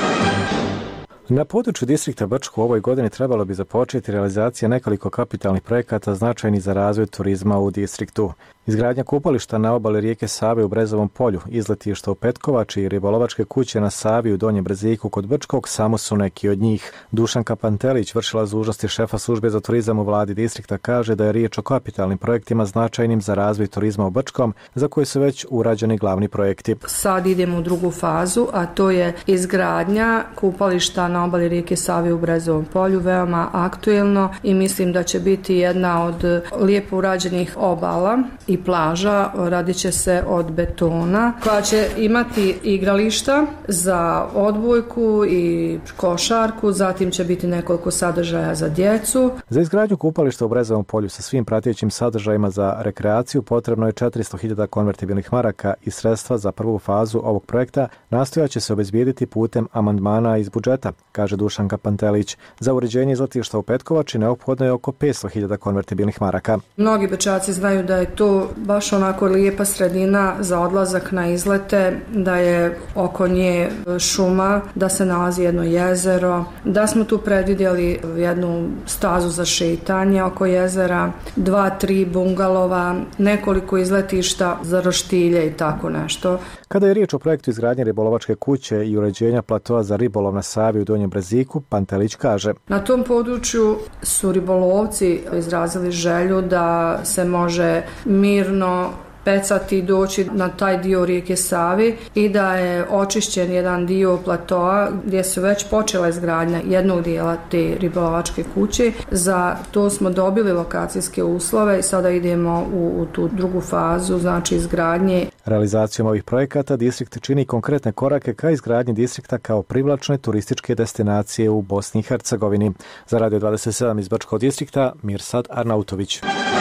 Na području distrikta Brčko u ovoj godini trebalo bi započeti realizacija nekoliko kapitalnih projekata značajnih za razvoj turizma u distriktu. Izgradnja kupališta na obali rijeke Save u Brezovom polju, izletišta u Petkovači i ribolovačke kuće na Savi u Donjem Breziku kod Brčkog samo su neki od njih. Dušanka Pantelić, vršila dužnosti šefa službe za turizam u vladi distrikta, kaže da je riječ o kapitalnim projektima značajnim za razvoj turizma u Brčkom, za koje su već urađeni glavni projekti. Sad idemo u drugu fazu, a to je izgradnja kupališta na obali rijeke Save u Brezovom polju, veoma aktuelno i mislim da će biti jedna od lijepo urađenih obala i plaža. Radit će se od betona koja će imati igrališta za odbojku i košarku, zatim će biti nekoliko sadržaja za djecu. Za izgradnju kupališta u Brezovom polju sa svim pratećim sadržajima za rekreaciju potrebno je 400.000 konvertibilnih maraka i sredstva za prvu fazu ovog projekta nastojat će se obezbijediti putem amandmana iz budžeta, kaže Dušanka Pantelić. Za uređenje izletišta u Petkovači neophodno je oko 500.000 konvertibilnih maraka. Mnogi Brčaci znaju da je to baš onako lijepa sredina za odlazak na izlete, da je oko nje šuma, da se nalazi jedno jezero, da smo tu predvidjeli jednu stazu za šetanje oko jezera, 2-3 bungalova, nekoliko izletišta za roštilje i tako nešto. Kada je riječ o projektu izgradnje ribolovačke kuće i uređenja platoa za ribolov na Savi u Donjem Breziku, Pantelić kaže: Na tom području su ribolovci izrazili želju da se može mirno pecati i doći na taj dio rijeke Savi i da je očišćen jedan dio platoa gdje su već počela izgradnja jednog dijela te ribolovačke kuće. Za to smo dobili lokacijske uslove i sada idemo u tu drugu fazu, znači izgradnje. Realizacijom ovih projekata distrikt čini konkretne korake ka izgradnji distrikta kao privlačne turističke destinacije u Bosni i Hercegovini. Za Radio 27 iz Brčkog distrikta, Mirsad Arnautović.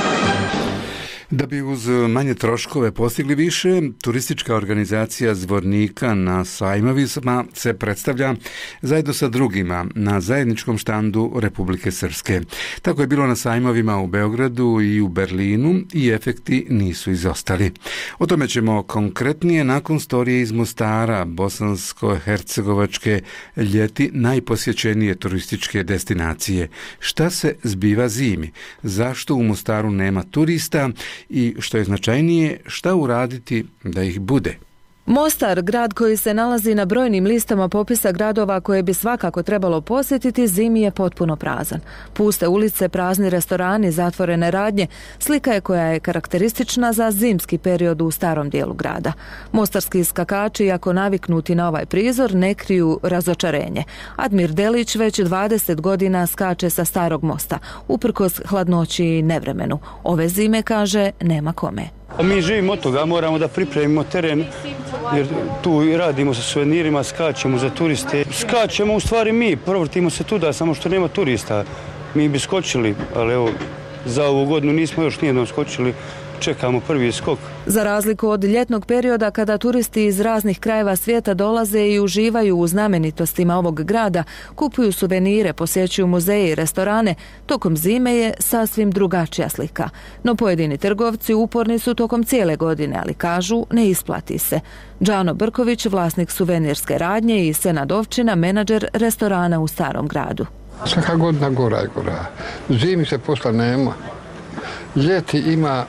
Da bi uz manje troškove postigli više, turistička organizacija Zvornika na sajmovima se predstavlja zajedno sa drugima na zajedničkom štandu Republike Srpske. Tako je bilo na sajmovima u Beogradu i u Berlinu i efekti nisu izostali. O tome ćemo konkretnije nakon storije iz Mostara, bosansko-hercegovačke ljeti najposjećenije turističke destinacije. Šta se zbiva zimi? Zašto u Mostaru nema turista? I što je značajnije, šta uraditi da ih bude? Mostar, grad koji se nalazi na brojnim listama popisa gradova koje bi svakako trebalo posjetiti, zimi je potpuno prazan. Puste ulice, prazni restorani, zatvorene radnje, slika je koja je karakteristična za zimski period u starom dijelu grada. Mostarski skakači, ako naviknuti na ovaj prizor, ne kriju razočarenje. Admir Delić već 20 godina skače sa starog mosta, uprkos hladnoći i nevremenu. Ove zime, kaže, nema kome. Mi živimo od toga, moramo da pripremimo teren, jer tu radimo sa suvenirima, skačemo za turiste. Skačemo u stvari mi, provrtimo se tuda, samo što nema turista. Mi bi skočili, ali evo, za ovu godinu nismo još nijednom skočili, čekamo prvi skok. Za razliku od ljetnog perioda kada turisti iz raznih krajeva svijeta dolaze i uživaju u znamenitostima ovog grada, kupuju suvenire, posjećuju muzeje i restorane, tokom zime je sasvim drugačija slika. No pojedini trgovci uporni su tokom cijele godine, ali kažu ne isplati se. Džano Brković, vlasnik suvenirske radnje i Senad Ovčina, menadžer restorana u Starom gradu. Svaka godina gora i gora. Zimi se posla nema. Ljeti ima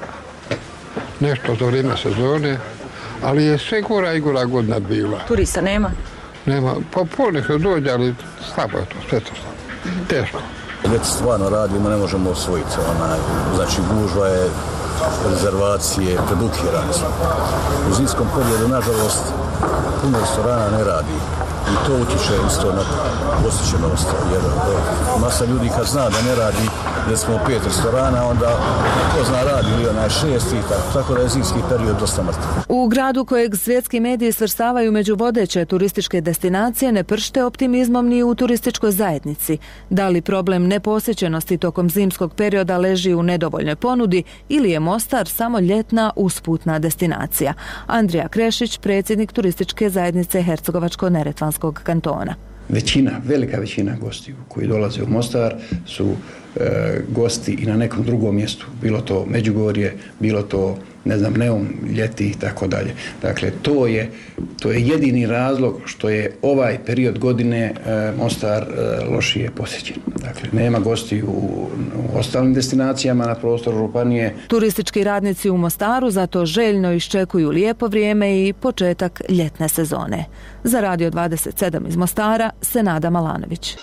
nešto za vrijeme sezone, ali je sve gora i gora godina bila. Turista nema? Nema, pa ponekad dođe, ali slabo je to, sve to slabo. Teško. Ljeti stvarno radimo, ne možemo osvojiti. Znači, gužva je, rezervacije, predukirane su. U zimskom periodu, nažalost, puno restorana ne radi. i to utječe isto na posjećenost, jer masa ljudi kad zna da ne radi, recimo 5 restorana, onda ko zna radi ili onaj 6 i tako da je zimski period dosta mrtav. U gradu kojeg svjetski mediji svrstavaju među vodeće turističke destinacije ne pršte optimizmom ni u turističkoj zajednici. Da li problem neposjećenosti tokom zimskog perioda leži u nedovoljnoj ponudi ili je Mostar samo ljetna usputna destinacija? Andrija Krešić, predsjednik turističke zajednice Hercegovačko-neretvanskog kantona. Velika većina gostiju koji dolaze u Mostar su gosti i na nekom drugom mjestu, bilo to Međugorje, bilo to Neum, ljeti i tako dalje. Dakle, to je jedini razlog što je ovaj period godine Mostar lošije posjećen. Dakle, nema gosti u ostalim destinacijama na prostoru županije. Turistički radnici u Mostaru zato željno iščekuju lijepo vrijeme i početak ljetne sezone. Za Radio 27 iz Mostara, Senada Malanović.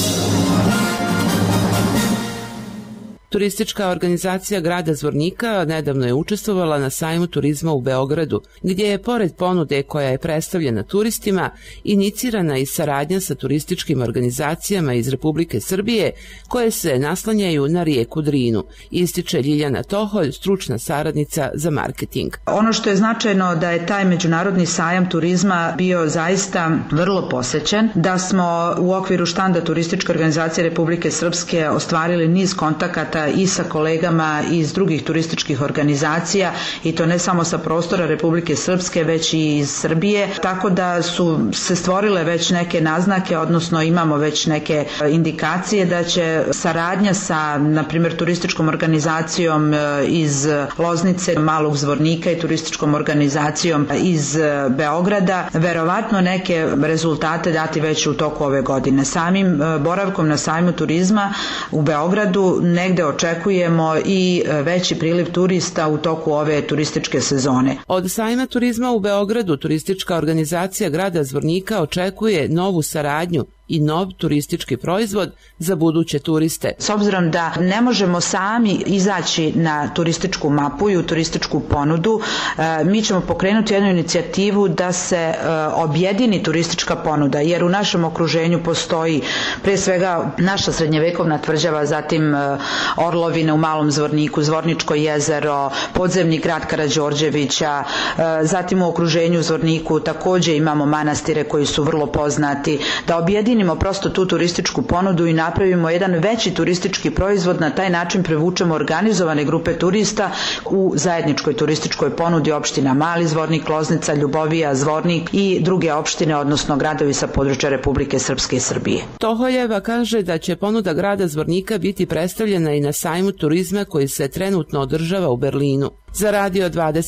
Turistička organizacija grada Zvornika nedavno je učestvovala na sajmu turizma u Beogradu, gdje je pored ponude koja je predstavljena turistima, inicirana i saradnja sa turističkim organizacijama iz Republike Srbije koje se naslanjaju na rijeku Drinu, ističe Ljiljana Toholj, stručna saradnica za marketing. Ono što je značajno da je taj međunarodni sajam turizma bio zaista vrlo posjećen, da smo u okviru štanda turističke organizacije Republike Srpske ostvarili niz kontakata i sa kolegama iz drugih turističkih organizacija i to ne samo sa prostora Republike Srpske, već i iz Srbije, tako da su se stvorile već neke naznake, odnosno imamo već neke indikacije da će saradnja sa, na primjer, turističkom organizacijom iz Loznice, Malog Zvornika i turističkom organizacijom iz Beograda verovatno neke rezultate dati već u toku ove godine. Samim boravkom na sajmu turizma u Beogradu negde očekujemo i veći priliv turista u toku ove turističke sezone. Od sajma turizma u Beogradu turistička organizacija grada Zvornika očekuje novu saradnju i nov turistički proizvod za buduće turiste. S obzirom da ne možemo sami izaći na turističku mapu i u turističku ponudu, mi ćemo pokrenuti jednu inicijativu da se objedini turistička ponuda, jer u našem okruženju postoji pre svega naša srednjevekovna tvrđava, zatim Orlovine u Malom Zvorniku, Zvorničko jezero, podzemni grad Karađorđevića, zatim u okruženju Zvorniku također imamo manastire koji su vrlo poznati, da objedinimo prosto tu turističku ponudu i napravimo jedan veći turistički proizvod, na taj način privučemo organizovane grupe turista u zajedničkoj turističkoj ponudi opština Mali Zvornik, Loznica, Ljubovija, Zvornik i druge opštine, odnosno gradovi sa područja Republike Srpske i Srbije. Toholjeva kaže da će ponuda grada Zvornika biti predstavljena i na sajmu turizma koji se trenutno održava u Berlinu. Za Radio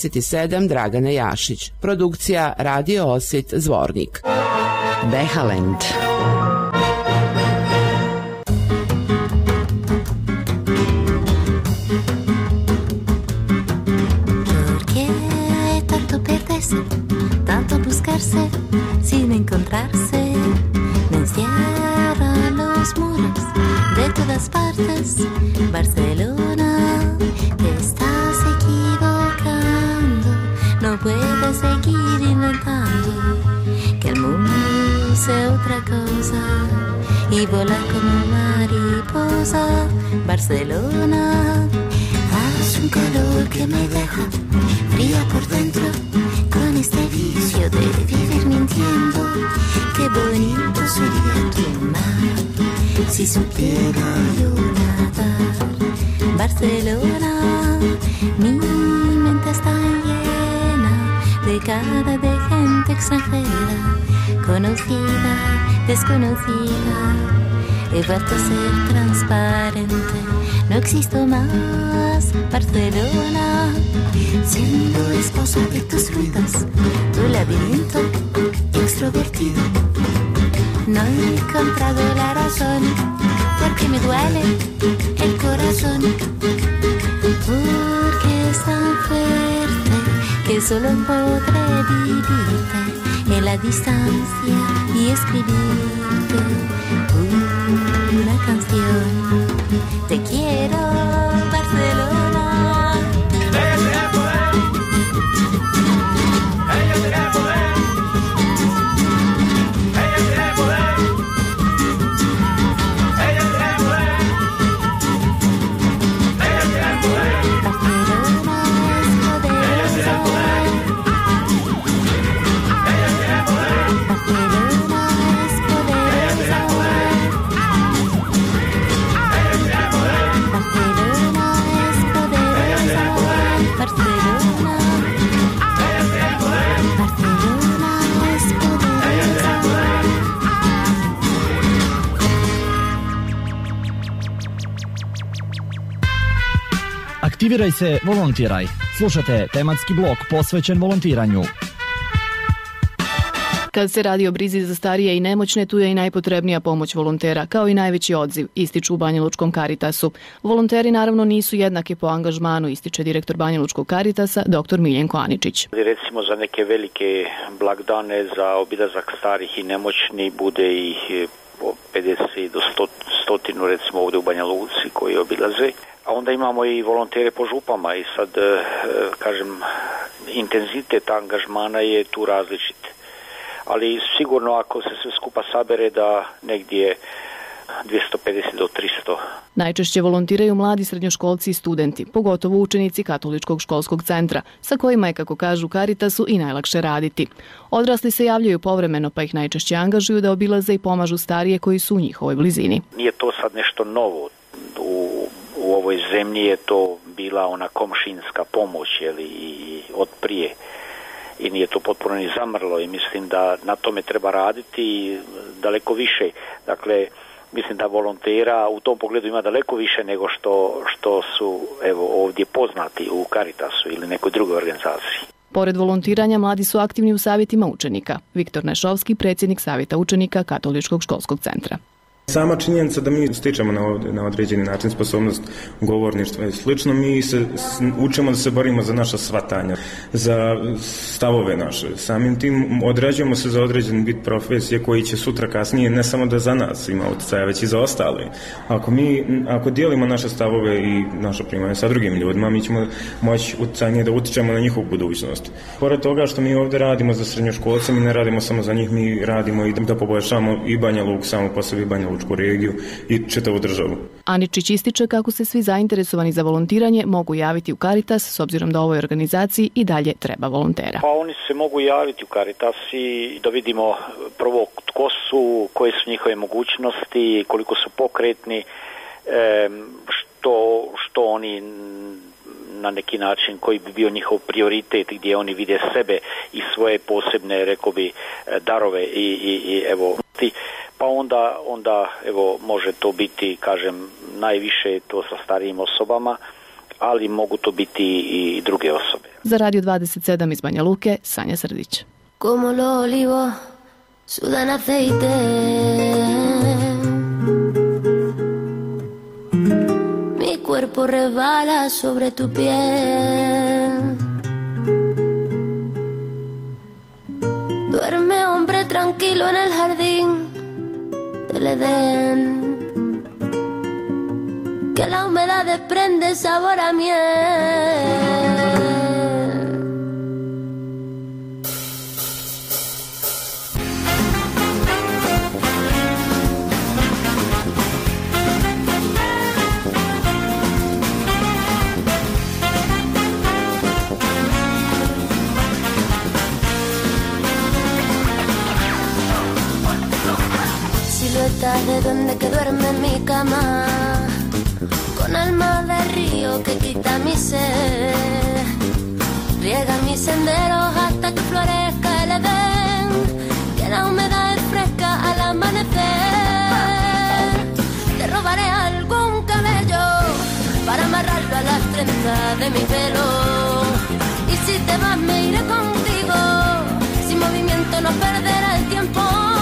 27 Dragana Jašić. Produkcija Radio Osvit Zvornik. Behalend. Tanto buscarse sin encontrarse, me encierra los muros de todas partes. Barcelona, te estás equivocando, no puedes seguir inventando que el mundo sea otra cosa y volar como mariposa. Barcelona, hace un calor que me deja fría por dentro. Con este vicio de vivir mintiendo, qué bonito sería tu mar si supiera yo nadar. Barcelona, mi mente está llena de cara de gente extranjera, conocida, desconocida. He vuelto a ser transparente, no existo más. Barcelona, siendo esposa de tus ruidos, tu laberinto extrovertido. No he encontrado la razón, porque me duele el corazón, porque es tan fuerte que solo podré vivirte en la distancia y escribirte una canción. Te quiero, Barcelona. Ella Aktiviraj se, volontiraj. Slušate tematski blok posvećen volontiranju. Kad se radi o brizi za starije i nemoćne, tu je i najpotrebnija pomoć volontera, kao i najveći odziv, ističu u Banjalučkom Karitasu. Volonteri naravno nisu jednaki po angažmanu, ističe direktor Banjalučkog Karitasa, dr. Miljenko Aničić. Recimo za neke velike blagdane, za obilazak starih i nemoćnih, bude ih 50 do 100 recimo ovdje u Banja Luci koji obilaze. A onda imamo i volontere po župama i sad, kažem, intenzitet angažmana je tu različit. Ali sigurno ako se sve skupa sabere da negdje 250 do 300. Najčešće volontiraju mladi srednjoškolci i studenti, pogotovo učenici Katoličkog školskog centra, sa kojima je, kako kažu u Karitasu, i najlakše raditi. Odrasli se javljaju povremeno, pa ih najčešće angažuju da obilaze i pomažu starije koji su u njihovoj blizini. Nije to sad nešto novo. U ovoj zemlji je to bila ona komšinska pomoć, i od prije. I nije to potpuno ni zamrlo i mislim da na tome treba raditi daleko više. Dakle, mislim da volontera u tom pogledu ima daleko više nego što su ovdje poznati u Karitasu ili nekoj drugoj organizaciji. Pored volontiranja, mladi su aktivni u savjetima učenika. Viktor Nešovski, predsjednik savjeta učenika Katoličkog školskog centra. Sama činjenica da mi stičemo na određeni način sposobnost govorništva i slično, mi se učimo da se borimo za naša shvatanja, za stavove naše. Samim tim određujemo se za određen bit profesije koji će sutra kasnije ne samo da za nas ima utjecaja, već i za ostale. Ako dijelimo naše stavove i naše primanje sa drugim ljudima, mi ćemo moći utjecajnije da utičemo na njihovu budućnost. Pored toga što mi ovdje radimo za srednjoškolce, mi ne radimo samo za njih, mi radimo i da poboljšamo i Banja Luku, samo po sebi Banja Lučku regiju i čitavu državu. Aničić ističe kako se svi zainteresovani za volontiranje mogu javiti u Karitas, s obzirom da ovoj organizaciji i dalje treba volontera. Pa oni se mogu javiti u Karitas i da vidimo prvo tko su, koje su njihove mogućnosti, koliko su pokretni, što oni na neki način, koji bi bio njihov prioritet, gdje oni vide sebe i svoje posebne, rekao bi, darove i evo, pa onda evo, može to biti, kažem, najviše to sa starijim osobama, ali mogu to biti i druge osobe. Za Radio 27 iz Banja Luke, Sanja Srdić. Como lo olivo sudan aceite, mi cuerpo resbala sobre tu piel, duerme hombre tranquilo en el jardín del Edén, que la humedad desprende sabor a miel. Siluetas de duende que duerme en mi cama, con alma de río que quita mi sed, riega mis senderos hasta que florezca el Edén, que la humedad es fresca al amanecer. Te robaré algún cabello para amarrarlo a las trenzas de mi pelo, y si te vas me iré contigo, sin movimiento no perderá el tiempo.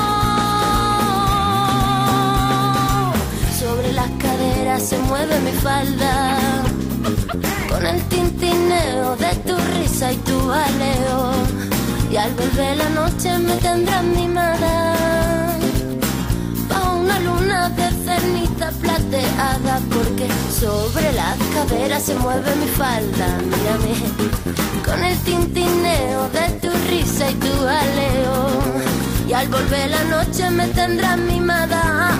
Sobre las caderas se mueve mi falda, con el tintineo de tu risa y tu baleo, y al volver la noche me tendrás mimada, bajo una luna de ceniza plateada, porque sobre las caderas se mueve mi falda, mírame, con el tintineo de tu risa y tu baleo, y al volver la noche me tendrás mimada,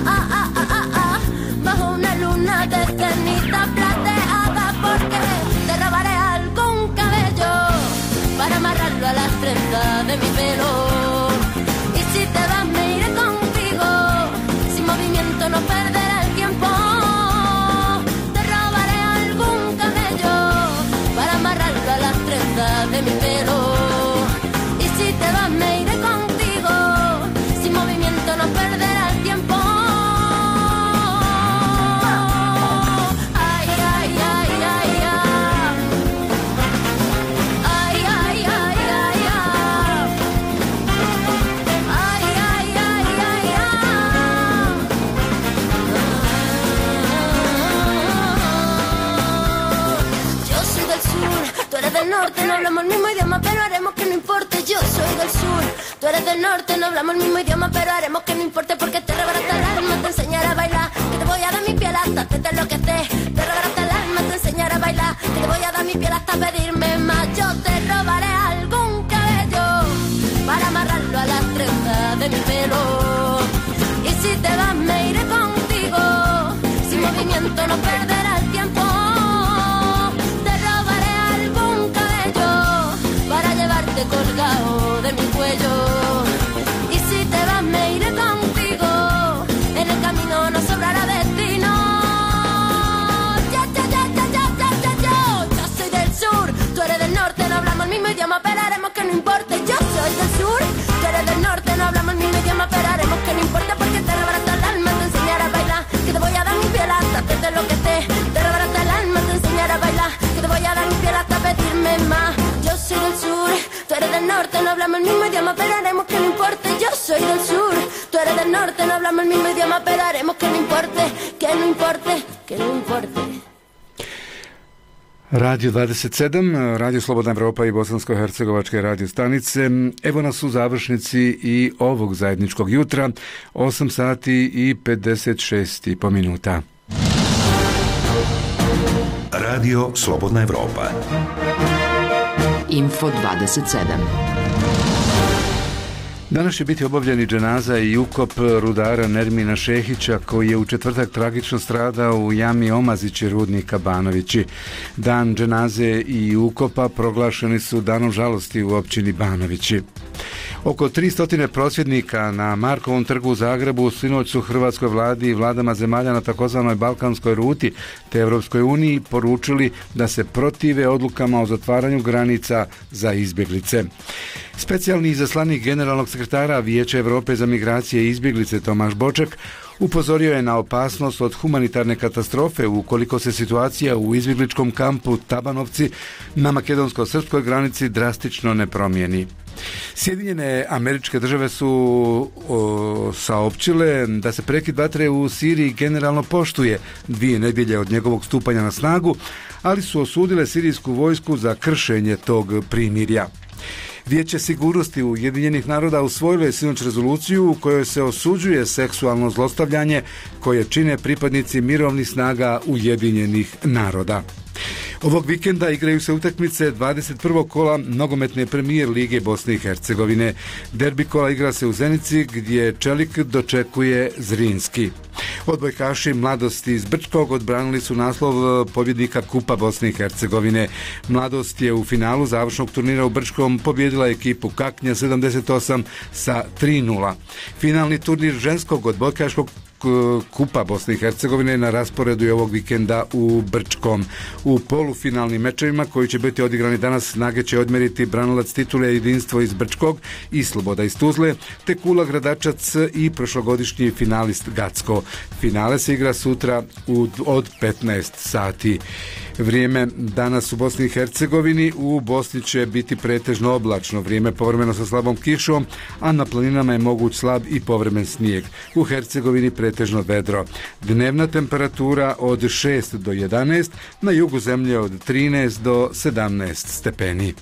bajo una luna de ceniza plateada, porque te robaré algún cabello para amarrarlo a las trenzas de mi pelo, y si te vas me iré contigo, sin movimiento no perderá el tiempo. Te robaré algún cabello para amarrarlo a las trenzas de mi pelo, y si te vas me iré contigo, sin movimiento no perderá el tiempo. Ay, ay, ay, ay, ay. del norte, no hablamos el mismo idioma, pero haremos que no importe. Yo soy del sur, tú eres del norte, no hablamos el mismo idioma, pero haremos que no importe, porque te rebarata el alma, te enseñaré a bailar, que te voy a dar mi piel hasta que te enloqueces. Te rebarata el alma, te enseñaré a bailar, que te voy a dar mi piel hasta pedirme más. Yo te robaré algún cabello para amarrarlo a las trenzas de mi pelo. Y si te vas me iré contigo, sin movimiento no perderá el tiempo. Te robaré algún cabello para llevarte colgado de mi cuello. Y si te vas me iré contigo, en el camino no sobrará destino. Yo soy del sur, tú eres del norte, no hablamos el mismo idioma, pero haremos que no importe. Yo soy del sur, tú eres del norte, no hablamos el mismo idioma, pero haremos que no importe, porque te rebarata el alma, te enseñaré a bailar, que te voy a dar mi piel hasta que te enloqueces. Te rebarata el alma, te enseñaré a bailar, que te voy a dar mi piel hasta pedirme más. Yo soy del sur, tú eres del norte, no hablamos el mismo idioma, pero haremos que no importe. Yo soy del sur, tú eres del norte, no hablamos el mismo idioma, pero haremos que no importe, que no importe, que no importe. Radio 27, Radio Slobodna Evropa i Bosansko-Hercegovačke radio stanice. Evo nas u završnici i ovog zajedničkog jutra, 8 sati i 56,5 minuta. Radio Slobodna Evropa. Info 27. Danas će biti obavljeni dženaza i ukop rudara Nermina Šehića, koji je u četvrtak tragično stradao u jami Omazići rudnika Banovići. Dan dženaze i ukopa proglašeni su danom žalosti u općini Banovići. Oko 300 prosvjednika na Markovom trgu u Zagrebu sinoć su hrvatskoj vladi i vladama zemalja na takozvanoj Balkanskoj ruti te Evropskoj uniji poručili da se protive odlukama o zatvaranju granica za izbjeglice. Specijalni izaslanik generalnog sekretara Vijeća Europe za migracije i izbjeglice Tomaš Boček upozorio je na opasnost od humanitarne katastrofe ukoliko se situacija u izbjegličkom kampu Tabanovci na makedonsko-srpskoj granici drastično ne promijeni. Sjedinjene Američke Države su saopćile da se prekid vatre u Siriji generalno poštuje 2 nedjelje od njegovog stupanja na snagu, ali su osudile sirijsku vojsku za kršenje tog primirja. Vijeće sigurnosti Ujedinjenih naroda usvojilo je sinoć rezoluciju u kojoj se osuđuje seksualno zlostavljanje koje čine pripadnici mirovnih snaga Ujedinjenih naroda. Ovog vikenda igraju se utakmice 21. kola nogometne premijer lige Bosne i Hercegovine. Derbi kola igra se u Zenici gdje Čelik dočekuje Zrinski. Odbojkaši Mladosti iz Brčkog odbranili su naslov pobjednika Kupa Bosne i Hercegovine. Mladost je u finalu završnog turnira u Brčkom pobjedila ekipu Kaknja 78 sa 3:0. Finalni turnir ženskog odbojkaškog Kupa Bosne i Hercegovine na rasporedu je ovog vikenda u Brčkom. U polufinalnim mečevima koji će biti odigrani danas snage će odmeriti branilac titule Jedinstvo iz Brčkog i Sloboda iz Tuzle, te Kula Gradačac i prošlogodišnji finalist Gacko. Finale se igra sutra od 15 sati. Vrijeme danas u Bosni i Hercegovini, u Bosni će biti pretežno oblačno, vrijeme povremeno sa slabom kišom, a na planinama je moguć slab i povremen snijeg. U Hercegovini pretežno vedro. Dnevna temperatura od 6 do 11, na jugu zemlje od 13 do 17 stepeni.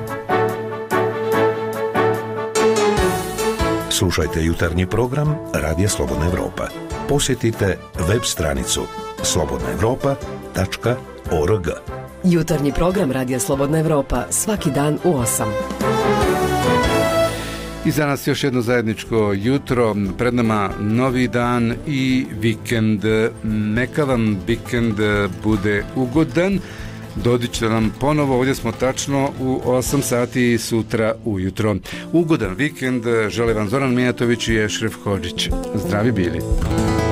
Slušajte jutarnji program Radija Slobodna Evropa. Posjetite web stranicu slobodnaevropa.org. Jutarnji program Radija Slobodna Evropa svaki dan u 8. I za nas još jedno zajedničko jutro, pred nama novi dan i vikend. Neka vam vikend bude ugodan. Dođite nam ponovo, ovdje smo tačno u 8 sati sutra ujutro. Ugodan vikend žele vam Zoran Mijatović i Ešref Hodžić. Zdravi bili.